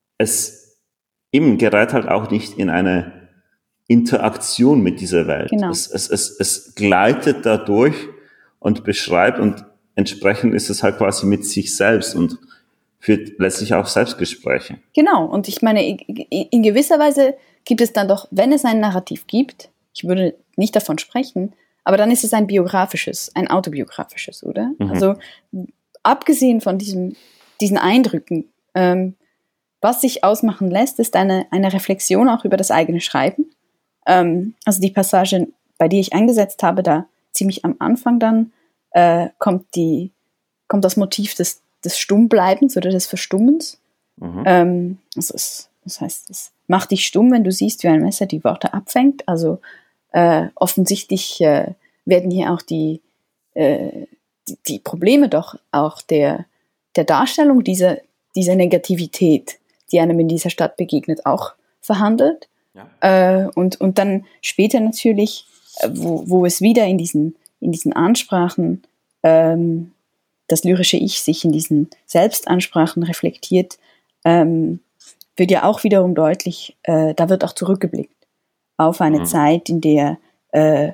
Speaker 2: es eben gerät halt auch nicht in eine Interaktion mit dieser Welt.
Speaker 3: Genau.
Speaker 2: Es, es, es, es gleitet da durch und beschreibt und entsprechend ist es halt quasi mit sich selbst und führt letztlich auch Selbstgespräche.
Speaker 3: Genau, und ich meine, in gewisser Weise gibt es dann doch, wenn es ein Narrativ gibt, ich würde nicht davon sprechen, aber dann ist es ein biografisches, ein autobiografisches, oder? Mhm. Also abgesehen von diesem, diesen Eindrücken, ähm, was sich ausmachen lässt, ist eine, eine Reflexion auch über das eigene Schreiben. Ähm, also die Passage, bei der ich eingesetzt habe, da ziemlich am Anfang dann, äh, kommt, die, kommt das Motiv des, des Stummbleibens oder des Verstummens. Mhm. Ähm, also es, das heißt, es macht dich stumm, wenn du siehst, wie ein Messer die Worte abfängt. Also äh, offensichtlich äh, werden hier auch die, äh, die, die Probleme doch auch der, der Darstellung dieser, dieser Negativität, die einem in dieser Stadt begegnet, auch verhandelt. Ja. Äh, und, und dann später natürlich, äh, wo, wo es wieder in diesen, in diesen Ansprachen, ähm, das lyrische Ich sich in diesen Selbstansprachen reflektiert, ähm, wird ja auch wiederum deutlich, äh, da wird auch zurückgeblickt auf eine mhm. Zeit, in der äh,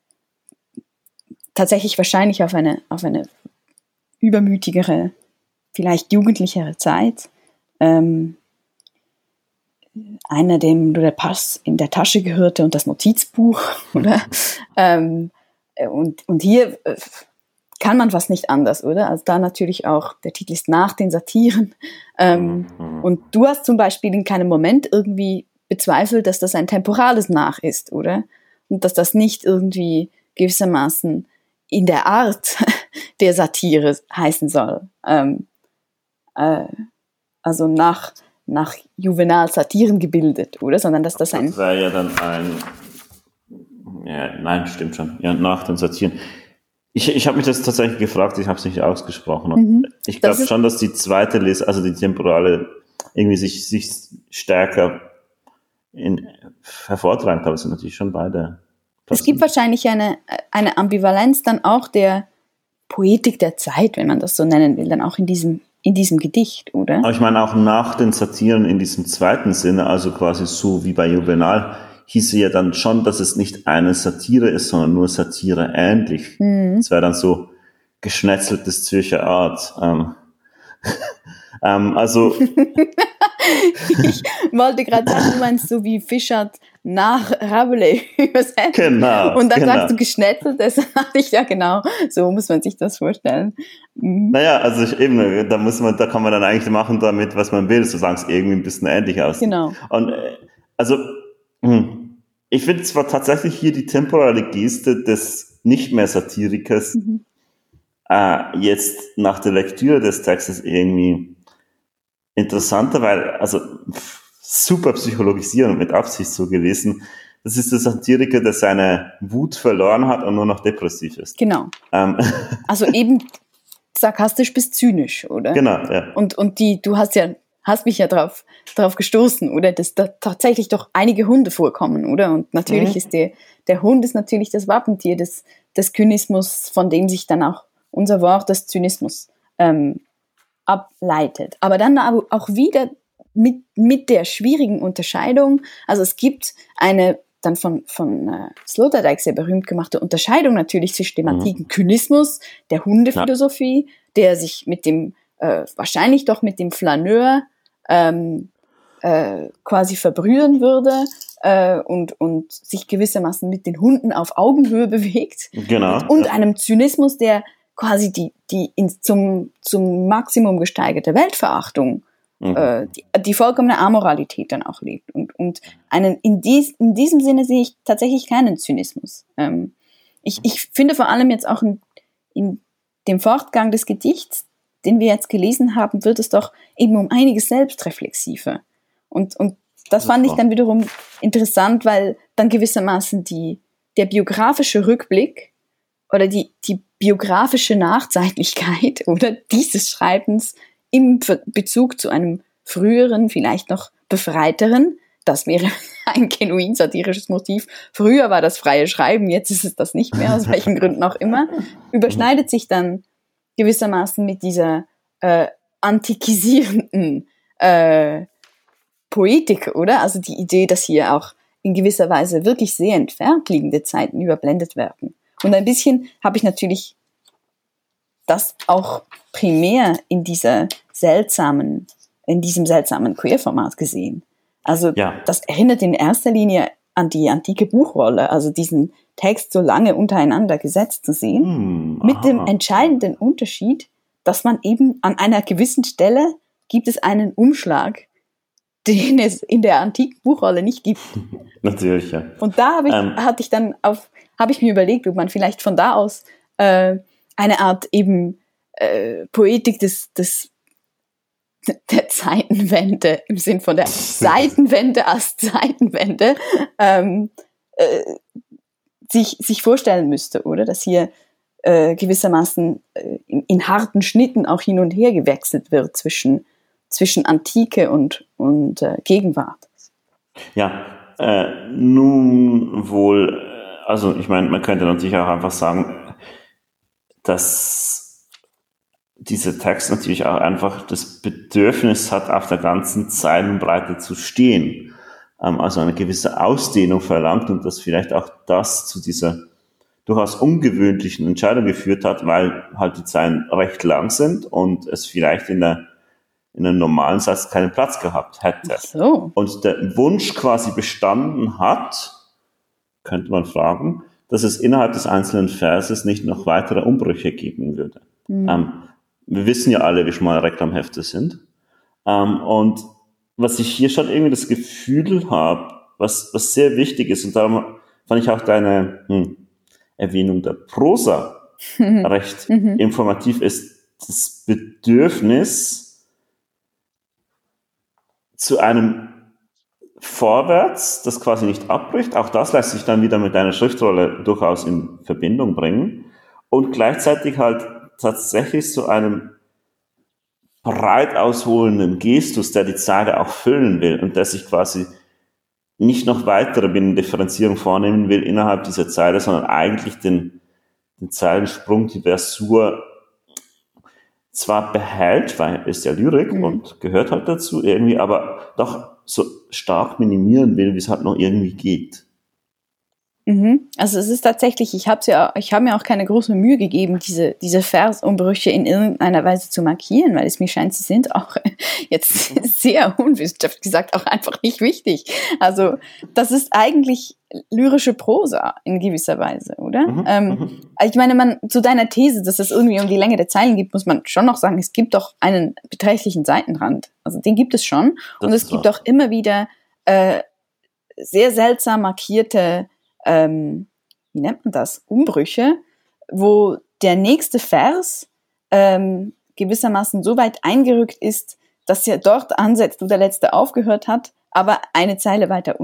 Speaker 3: tatsächlich wahrscheinlich auf eine, auf eine übermütigere, vielleicht jugendlichere Zeit, ähm, einer, dem nur der Pass in der Tasche gehörte und das Notizbuch, oder? ähm, und, und hier äh, kann man fast nicht anders, oder? Also da natürlich auch, der Titel ist Nach den Satiren. Ähm, mhm. Und du hast zum Beispiel in keinem Moment irgendwie bezweifelt, dass das ein temporales Nach ist, oder? Und dass das nicht irgendwie gewissermaßen in der Art der Satire heißen soll. Ähm, äh, also nach, nach Juvenal Satiren gebildet, oder? Sondern dass das ein...
Speaker 2: Das wäre ja dann ein... Ja, nein, stimmt schon. Ja, nach den Satiren. Ich, ich habe mich das tatsächlich gefragt, ich habe es nicht ausgesprochen. Mhm. Ich glaube schon, dass die zweite Lese, also die temporale, irgendwie sich, sich stärker in, hervortreibt, aber es sind natürlich schon beide.
Speaker 3: Es gibt wahrscheinlich eine, eine Ambivalenz dann auch der Poetik der Zeit, wenn man das so nennen will, dann auch in diesem, in diesem Gedicht, oder?
Speaker 2: Aber ich meine auch nach den Satiren in diesem zweiten Sinne, also quasi so wie bei Juvenal, hieße ja dann schon, dass es nicht eine Satire ist, sondern nur Satire ähnlich. Mhm. Das wäre dann so geschnetzeltes Zürcher Art. Ähm, ähm, also
Speaker 3: ich wollte gerade sagen, du meinst so wie Fischert nach Rabelais übersetzt.
Speaker 2: Genau.
Speaker 3: Und dann
Speaker 2: genau.
Speaker 3: sagst du geschnetzelt, das dachte ich ja genau, so muss man sich das vorstellen.
Speaker 2: Mhm. Naja, also ich, eben, da muss man, da kann man dann eigentlich machen damit, was man will, solange es irgendwie ein bisschen ähnlich aussieht.
Speaker 3: Genau.
Speaker 2: Und also ich finde zwar tatsächlich hier die temporale Geste des nicht mehr Satirikers mhm. äh, jetzt nach der Lektüre des Textes irgendwie interessanter, weil, also super psychologisieren und mit Absicht so gelesen, das ist der Satiriker, der seine Wut verloren hat und nur noch depressiv ist.
Speaker 3: Genau.
Speaker 2: Ähm.
Speaker 3: Also eben sarkastisch bis zynisch, oder?
Speaker 2: Genau, ja.
Speaker 3: Und, und die, du hast ja, hast mich ja drauf, drauf gestoßen, oder? Dass da tatsächlich doch einige Hunde vorkommen, oder? Und natürlich mhm. ist der, der Hund ist natürlich das Wappentier des, des Kynismus, von dem sich dann auch unser Wort des Zynismus ähm, ableitet. Aber dann auch wieder mit, mit der schwierigen Unterscheidung, also es gibt eine dann von, von äh, Sloterdijk sehr berühmt gemachte Unterscheidung natürlich zwischen dem antiken mhm. Kynismus, der Hundephilosophie, ja. der sich mit dem, äh, wahrscheinlich doch mit dem Flaneur ähm, äh, quasi verbrühen würde äh, und, und sich gewissermaßen mit den Hunden auf Augenhöhe bewegt.
Speaker 2: Genau.
Speaker 3: Und, und ja. einem Zynismus, der quasi die, die in, zum, zum Maximum gesteigerte Weltverachtung, mhm. äh, die, die vollkommene Amoralität dann auch lebt. Und, und einen, in, dies, in diesem Sinne sehe ich tatsächlich keinen Zynismus. Ähm, ich, ich finde vor allem jetzt auch in, in dem Fortgang des Gedichts, den wir jetzt gelesen haben, wird es doch eben um einiges selbstreflexiver. Und, und das, das fand ich dann wiederum interessant, weil dann gewissermaßen die, der biografische Rückblick oder die, die biografische Nachzeitlichkeit oder dieses Schreibens im Bezug zu einem früheren, vielleicht noch befreiteren, das wäre ein genuin satirisches Motiv. Früher war das freie Schreiben, jetzt ist es das nicht mehr, aus welchen Gründen auch immer, überschneidet sich dann gewissermaßen mit dieser äh, antikisierenden äh, Poetik, oder? Also die Idee, dass hier auch in gewisser Weise wirklich sehr entfernt liegende Zeiten überblendet werden. Und ein bisschen habe ich natürlich das auch primär in dieser seltsamen, in diesem seltsamen Queerformat gesehen. Also ja. das erinnert in erster Linie an die antike Buchrolle, also diesen Text so lange untereinander gesetzt zu sehen, hm, mit dem entscheidenden Unterschied, dass man eben an einer gewissen Stelle gibt es einen Umschlag, den es in der antiken Buchrolle nicht gibt.
Speaker 2: Natürlich, ja.
Speaker 3: Und da habe ich, ähm. hatte ich dann auf, habe ich mir überlegt, ob man vielleicht von da aus äh, eine Art eben äh, Poetik des, des der Zeitenwende im Sinn von der Seitenwende als Zeitenwende ähm, äh, sich sich vorstellen müsste, oder? Dass hier äh, gewissermaßen äh, in, in harten Schnitten auch hin und her gewechselt wird zwischen zwischen Antike und und äh, Gegenwart.
Speaker 2: Ja, äh, nun wohl, also ich meine, man könnte natürlich auch einfach sagen, dass dieser Text natürlich auch einfach das Bedürfnis hat, auf der ganzen Zeilenbreite zu stehen, ähm, also eine gewisse Ausdehnung verlangt und dass vielleicht auch das zu dieser durchaus ungewöhnlichen Entscheidung geführt hat, weil halt die Zeilen recht lang sind und es vielleicht in der in einem normalen Satz keinen Platz gehabt hätte.
Speaker 3: Ach so.
Speaker 2: Und der Wunsch quasi bestanden hat, könnte man fragen, dass es innerhalb des einzelnen Verses nicht noch weitere Umbrüche geben würde. Mhm. Ähm, wir wissen ja alle, wie schmal Reklamhefte sind. Ähm, und was ich hier schon irgendwie das Gefühl habe, was, was sehr wichtig ist, und darum fand ich auch deine hm, Erwähnung der Prosa mhm. recht mhm. informativ, ist das Bedürfnis zu einem Vorwärts, das quasi nicht abbricht. Auch das lässt sich dann wieder mit einer Schriftrolle durchaus in Verbindung bringen. Und gleichzeitig halt tatsächlich zu einem breit ausholenden Gestus, der die Zeile auch füllen will und der sich quasi nicht noch weitere Binnendifferenzierung vornehmen will innerhalb dieser Zeile, sondern eigentlich den, den Zeilensprung, die Versur zwar behält, weil es ja Lyrik mhm. und gehört halt dazu irgendwie, aber doch so stark minimieren will, wie es halt noch irgendwie geht.
Speaker 3: Mhm. Also es ist tatsächlich, ich habe ja, ich habe mir auch keine große Mühe gegeben, diese diese Versumbrüche in irgendeiner Weise zu markieren, weil es mir scheint, sie sind auch jetzt sehr unwissenschaftlich gesagt auch einfach nicht wichtig. Also das ist eigentlich lyrische Prosa in gewisser Weise, oder? Mhm. Ähm, ich meine, man zu deiner These, dass es irgendwie um die Länge der Zeilen geht, muss man schon noch sagen, es gibt doch einen beträchtlichen Seitenrand. Also den gibt es schon. Das und es gibt auch immer wieder äh, sehr seltsam markierte Ähm, wie nennt man das, Umbrüche, wo der nächste Vers ähm, gewissermaßen so weit eingerückt ist, dass er dort ansetzt, wo der letzte aufgehört hat, aber eine Zeile weiter un-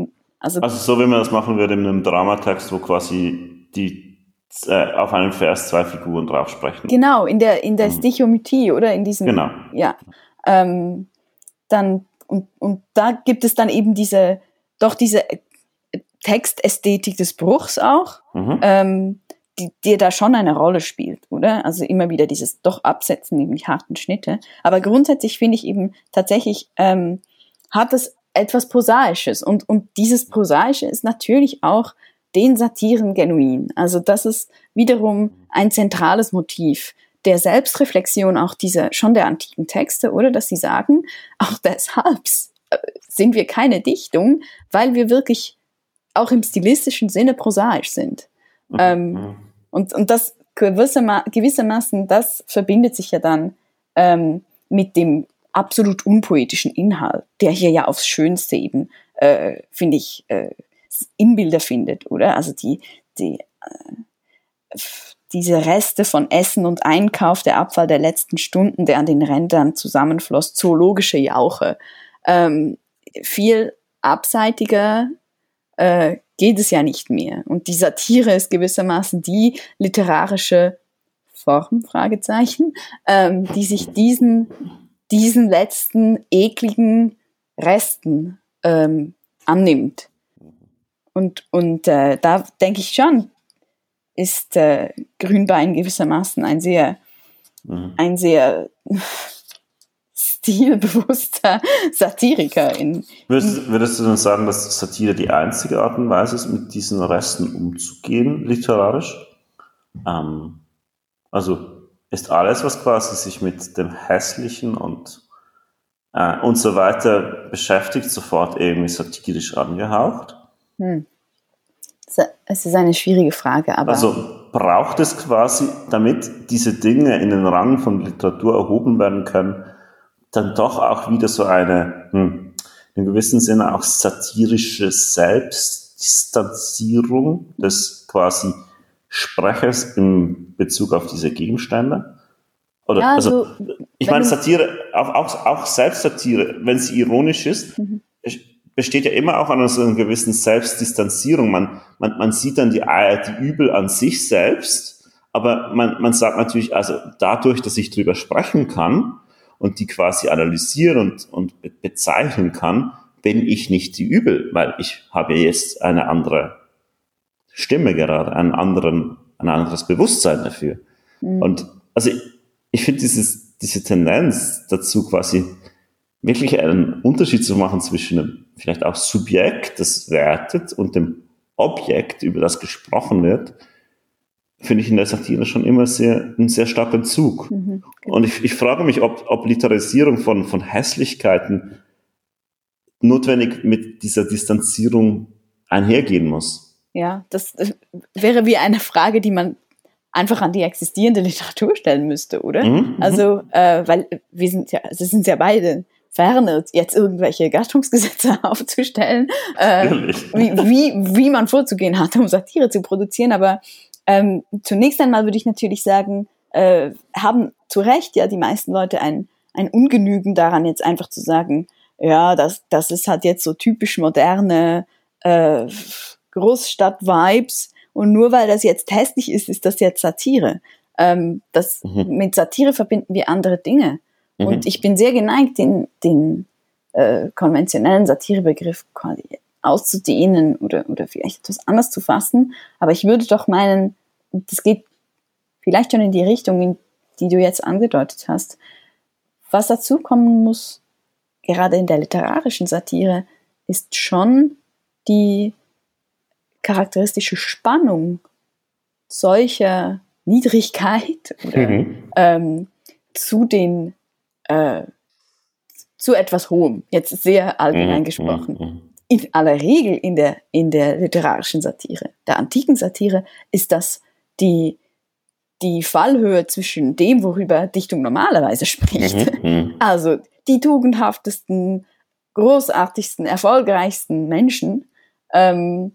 Speaker 3: Also,
Speaker 2: also so wie man das machen würde in einem Dramatext, wo quasi die äh, auf einem Vers zwei Figuren drauf sprechen.
Speaker 3: Genau, in der, in der mhm. Stichomythie, oder? In diesem,
Speaker 2: genau.
Speaker 3: Ja. Ähm, dann, und, und da gibt es dann eben diese, doch diese Textästhetik des Bruchs auch, mhm. ähm, die, die da schon eine Rolle spielt, oder? Also immer wieder dieses doch Absetzen, nämlich harten Schnitte. Aber grundsätzlich finde ich eben tatsächlich, ähm, hat es etwas Prosaisches. Und, und dieses Prosaische ist natürlich auch den Satiren genuin. Also das ist wiederum ein zentrales Motiv der Selbstreflexion auch dieser, schon der antiken Texte, oder? Dass sie sagen, auch deshalb sind wir keine Dichtung, weil wir wirklich auch im stilistischen Sinne prosaisch sind. Mhm. Ähm, und, und das gewisserma- gewissermaßen, das verbindet sich ja dann ähm, mit dem absolut unpoetischen Inhalt, der hier ja aufs Schönste eben, äh, finde ich, äh, Inbilder findet, oder? Also die, die, äh, diese Reste von Essen und Einkauf, der Abfall der letzten Stunden, der an den Rändern zusammenfloss, zoologische Jauche. Ähm, viel abseitiger äh, geht es ja nicht mehr. Und die Satire ist gewissermaßen die literarische Form, Fragezeichen, ähm, die sich diesen, diesen letzten ekligen Resten ähm, annimmt. Und, und äh, da denke ich schon, ist äh, Grünbein gewissermaßen ein sehr, mhm. ein sehr stilbewusster Satiriker. In,
Speaker 2: würdest, würdest du dann sagen, dass Satire die einzige Art und Weise ist, mit diesen Resten umzugehen, literarisch? Ähm, also ist alles, was quasi sich mit dem Hässlichen und, äh, und so weiter beschäftigt, sofort irgendwie satirisch angehaucht?
Speaker 3: Hm. Es ist eine schwierige Frage, aber...
Speaker 2: Also braucht es quasi, damit diese Dinge in den Rang von Literatur erhoben werden können, dann doch auch wieder so eine, hm, in gewissem Sinne auch satirische Selbstdistanzierung des quasi Sprechers in Bezug auf diese Gegenstände? Oder,
Speaker 3: ja,
Speaker 2: also,
Speaker 3: also,
Speaker 2: ich meine, Satire, auch, auch, auch Selbstsatire, wenn sie ironisch ist, mhm. besteht ja immer auch an so einer gewissen Selbstdistanzierung. Man, man, man sieht dann die, die Übel an sich selbst, aber man, man sagt natürlich, also dadurch, dass ich drüber sprechen kann und die quasi analysieren und, und bezeichnen kann, bin ich nicht die Übel, weil ich habe jetzt eine andere Stimme gerade, einen anderen, ein anderes Bewusstsein dafür. Mhm. Und also ich, ich finde dieses, diese Tendenz dazu quasi wirklich einen Unterschied zu machen zwischen einem vielleicht auch Subjekt, das wertet, und dem Objekt, über das gesprochen wird, finde ich in der Satire schon immer sehr, einen sehr starken Zug. Mhm, genau. Und ich, ich frage mich, ob, ob Literarisierung von, von Hässlichkeiten notwendig mit dieser Distanzierung einhergehen muss.
Speaker 3: Ja, das wäre wie eine Frage, die man einfach an die existierende Literatur stellen müsste, oder? Mhm, also, äh, weil wir sind ja, also sind ja beide ferne, jetzt irgendwelche Gattungsgesetze aufzustellen, äh, wie, wie, wie man vorzugehen hat, um Satire zu produzieren. Aber ähm, zunächst einmal würde ich natürlich sagen, äh, haben zu Recht ja die meisten Leute ein, ein Ungenügen daran, jetzt einfach zu sagen, ja, das, das ist halt jetzt so typisch moderne äh, Großstadt-Vibes, und nur weil das jetzt hässlich ist, ist das jetzt Satire. Ähm, das, mhm. Mit Satire verbinden wir andere Dinge. Mhm. Und ich bin sehr geneigt, den, den äh, konventionellen Satirebegriff quasi auszudehnen oder, oder vielleicht etwas anders zu fassen. Aber ich würde doch meinen, das geht vielleicht schon in die Richtung, in die du jetzt angedeutet hast. Was dazu kommen muss, gerade in der literarischen Satire, ist schon die charakteristische Spannung solcher Niedrigkeit oder, mhm. ähm, zu den äh, zu etwas Hohem, jetzt sehr allgemein mhm. gesprochen. In aller Regel in der, in der literarischen Satire, der antiken Satire, ist das die, die Fallhöhe zwischen dem, worüber Dichtung normalerweise spricht. Mhm. Also die tugendhaftesten, großartigsten, erfolgreichsten Menschen, ähm,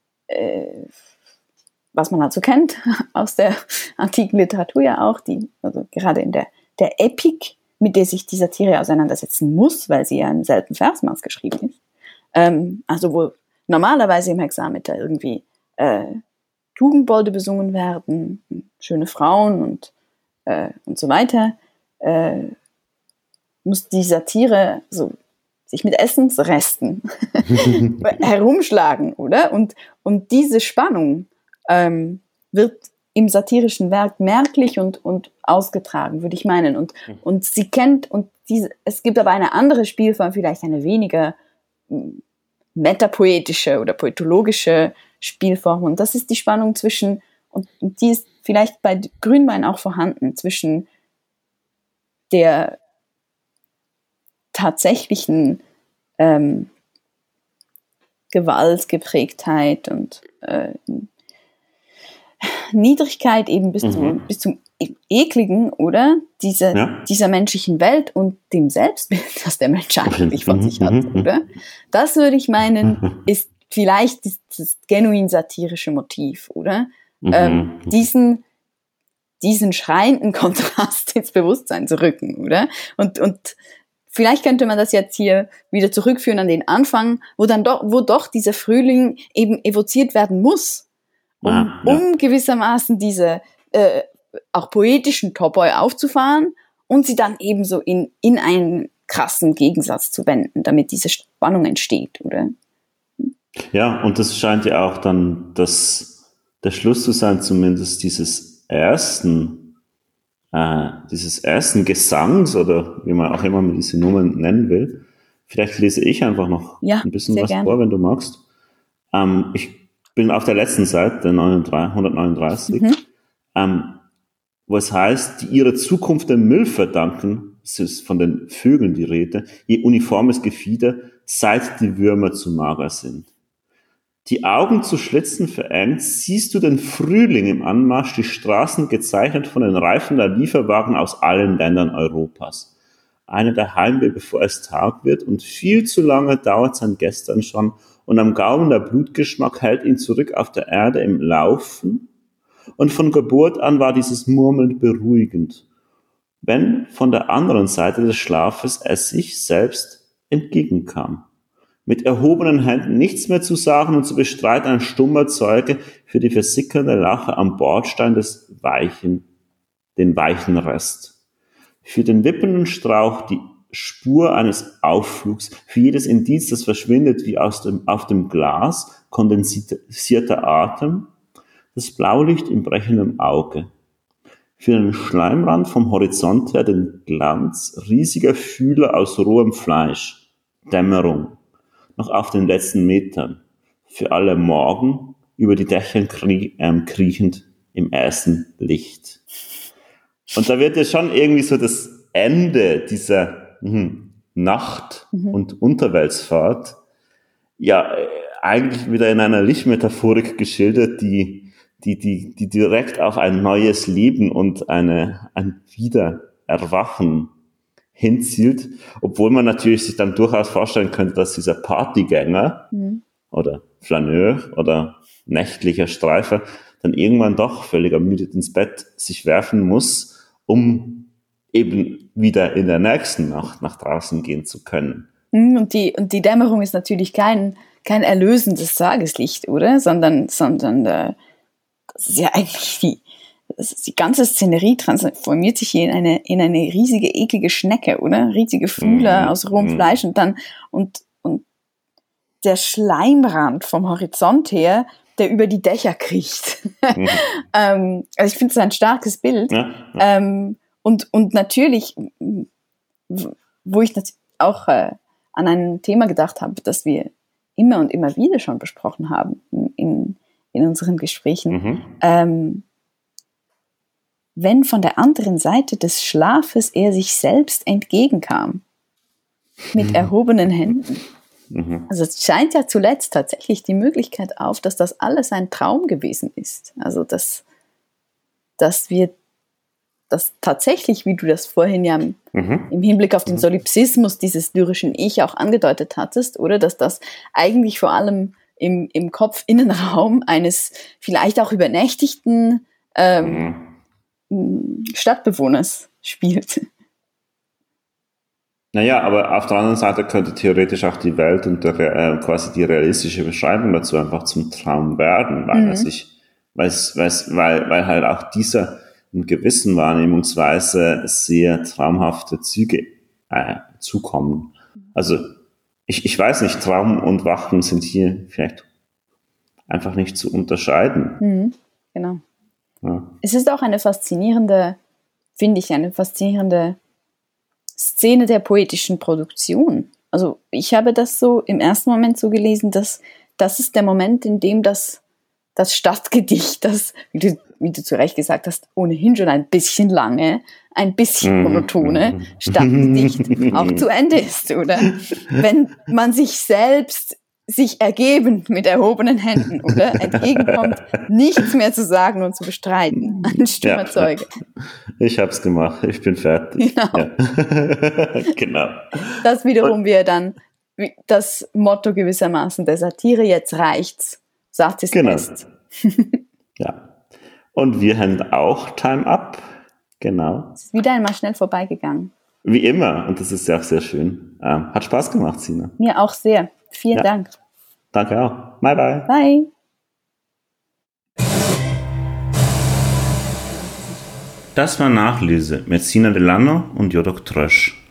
Speaker 3: äh, was man halt so kennt aus der antiken Literatur ja auch, die, also gerade in der, der Epik, mit der sich die Satire auseinandersetzen muss, weil sie ja im selben Versmaß geschrieben ist. Ähm, also wo normalerweise im Hexameter irgendwie äh, Tugendbolde besungen werden, schöne Frauen und, äh, und so weiter, äh, muss die Satire so sich mit Essensresten herumschlagen, oder? Und, und diese Spannung ähm, wird im satirischen Werk merklich und, und ausgetragen, würde ich meinen. Und, und sie kennt, und diese, es gibt aber eine andere Spielform, vielleicht eine weniger metapoetische oder poetologische Spielform. Und das ist die Spannung zwischen, und, und die ist vielleicht bei Grünbein auch vorhanden, zwischen der tatsächlichen ähm, Gewaltgeprägtheit und äh, Niedrigkeit eben bis, mhm. zum, bis zum Ekligen, oder? Diese, ja. dieser menschlichen Welt und dem Selbstbild, das der Mensch eigentlich von sich hat, oder? Das würde ich meinen, ist vielleicht das, das genuin satirische Motiv, oder? Mhm. Ähm, diesen, diesen schreienden Kontrast ins Bewusstsein zu rücken, oder? Und, und vielleicht könnte man das jetzt hier wieder zurückführen an den Anfang, wo dann doch, wo doch dieser Frühling eben evoziert werden muss, um, ah, ja. um gewissermaßen diese äh, auch poetischen Topoi aufzufahren und sie dann ebenso in, in einen krassen Gegensatz zu wenden, damit diese Spannung entsteht, oder?
Speaker 2: Ja, und das scheint ja auch dann das, der Schluss zu sein, zumindest dieses ersten Äh, dieses ersten Gesangs oder wie man auch immer mit diese Nummern nennen will. Vielleicht lese ich einfach noch
Speaker 3: ja,
Speaker 2: ein bisschen was
Speaker 3: gern.
Speaker 2: vor, wenn du magst. Ähm, ich bin auf der letzten Seite, der hundertneununddreißig, mhm. ähm, wo es heißt, die ihre Zukunft dem Müll verdanken, es ist von den Vögeln die Rede, ihr uniformes Gefieder, seit die Würmer zu mager sind. Die Augen zu Schlitzen verengt, siehst du den Frühling im Anmarsch, die Straßen gezeichnet von den Reifen der Lieferwagen aus allen Ländern Europas. Einer der Heimweh, bevor es Tag wird, und viel zu lange dauert sein Gestern schon, und am Gaumen der Blutgeschmack hält ihn zurück auf der Erde im Laufen, und von Geburt an war dieses Murmeln beruhigend, wenn von der anderen Seite des Schlafes er sich selbst entgegenkam. Mit erhobenen Händen nichts mehr zu sagen und zu bestreiten, ein stummer Zeuge für die versickernde Lache am Bordstein des weichen, den weichen Rest. Für den wippenden Strauch die Spur eines Aufflugs, für jedes Indiz, das verschwindet wie aus dem, auf dem Glas, kondensierter Atem, das Blaulicht im brechenden Auge. Für den Schleimrand vom Horizont her den Glanz riesiger Fühler aus rohem Fleisch, Dämmerung. Noch auf den letzten Metern, für alle Morgen über die Dächer krie- ähm, kriechend im ersten Licht. Und da wird ja schon irgendwie so das Ende dieser mh, Nacht- mhm. und Unterweltsfahrt ja äh, eigentlich wieder in einer Lichtmetaphorik geschildert, die, die, die, die direkt auf ein neues Leben und eine, ein Wiedererwachen hinzielt, obwohl man natürlich sich dann durchaus vorstellen könnte, dass dieser Partygänger mhm. oder Flaneur oder nächtlicher Streifer dann irgendwann doch völlig ermüdet ins Bett sich werfen muss, um eben wieder in der nächsten Nacht nach draußen gehen zu können.
Speaker 3: Und die, und die Dämmerung ist natürlich kein, kein erlösendes Tageslicht, oder? Sondern, sondern äh, das ist ja eigentlich die die ganze Szenerie transformiert sich hier in eine, in eine riesige, eklige Schnecke, oder? Riesige Fühler mm, aus rohem mm. Fleisch und dann, und, und der Schleimrand vom Horizont her, der über die Dächer kriecht. Mm. ähm, also ich finde es ein starkes Bild. Ja, ja. Ähm, und, und natürlich, wo ich auch äh, an ein Thema gedacht habe, das wir immer und immer wieder schon besprochen haben in, in, in unseren Gesprächen, mhm. ähm, wenn von der anderen Seite des Schlafes er sich selbst entgegenkam, mit mhm. erhobenen Händen. Mhm. Also es scheint ja zuletzt tatsächlich die Möglichkeit auf, dass das alles ein Traum gewesen ist. Also dass, dass wir das tatsächlich, wie du das vorhin ja mhm. im Hinblick auf den Solipsismus dieses lyrischen Ich auch angedeutet hattest, oder dass das eigentlich vor allem im, im Kopf-Innenraum eines vielleicht auch übernächtigten ähm, mhm. Stadtbewohners spielt.
Speaker 2: Naja, aber auf der anderen Seite könnte theoretisch auch die Welt und der, äh, quasi die realistische Beschreibung dazu einfach zum Traum werden, weil
Speaker 3: Mhm.
Speaker 2: er sich, weil, es- weil, es- weil, weil halt auch dieser in gewissen Wahrnehmungsweise sehr traumhafte Züge äh, zukommen. Also ich, ich weiß nicht, Traum und Wachen sind hier vielleicht einfach nicht zu unterscheiden.
Speaker 3: Mhm. Genau.
Speaker 2: Ja.
Speaker 3: Es ist auch eine faszinierende, finde ich, eine faszinierende Szene der poetischen Produktion. Also ich habe das so im ersten Moment so gelesen, dass das ist der Moment, in dem das, das Stadtgedicht, das, wie du, wie du zu Recht gesagt hast, ohnehin schon ein bisschen lange, ein bisschen monotone Stadtgedicht auch zu Ende ist, oder? Wenn man sich selbst sich ergebend mit erhobenen Händen, oder? Entgegenkommt, nichts mehr zu sagen und zu bestreiten. Ein stummer
Speaker 2: Ja.
Speaker 3: Zeuge.
Speaker 2: Ich hab's gemacht, ich bin fertig.
Speaker 3: Genau.
Speaker 2: Ja. Genau.
Speaker 3: Das wiederum wäre dann wie- das Motto gewissermaßen der Satire, jetzt reicht's, Satz ist
Speaker 2: Genau.
Speaker 3: fest.
Speaker 2: Ja. Und wir haben auch Time Up. Genau.
Speaker 3: Es ist wieder einmal schnell vorbeigegangen.
Speaker 2: Wie immer. Und das ist ja auch sehr schön. Ähm, hat Spaß gemacht, Sina.
Speaker 3: Mir auch sehr. Vielen
Speaker 2: Ja.
Speaker 3: Dank.
Speaker 2: Danke auch. Bye, bye.
Speaker 3: Bye.
Speaker 2: Das war Nachlese mit Sina Delano und Jodok Trösch.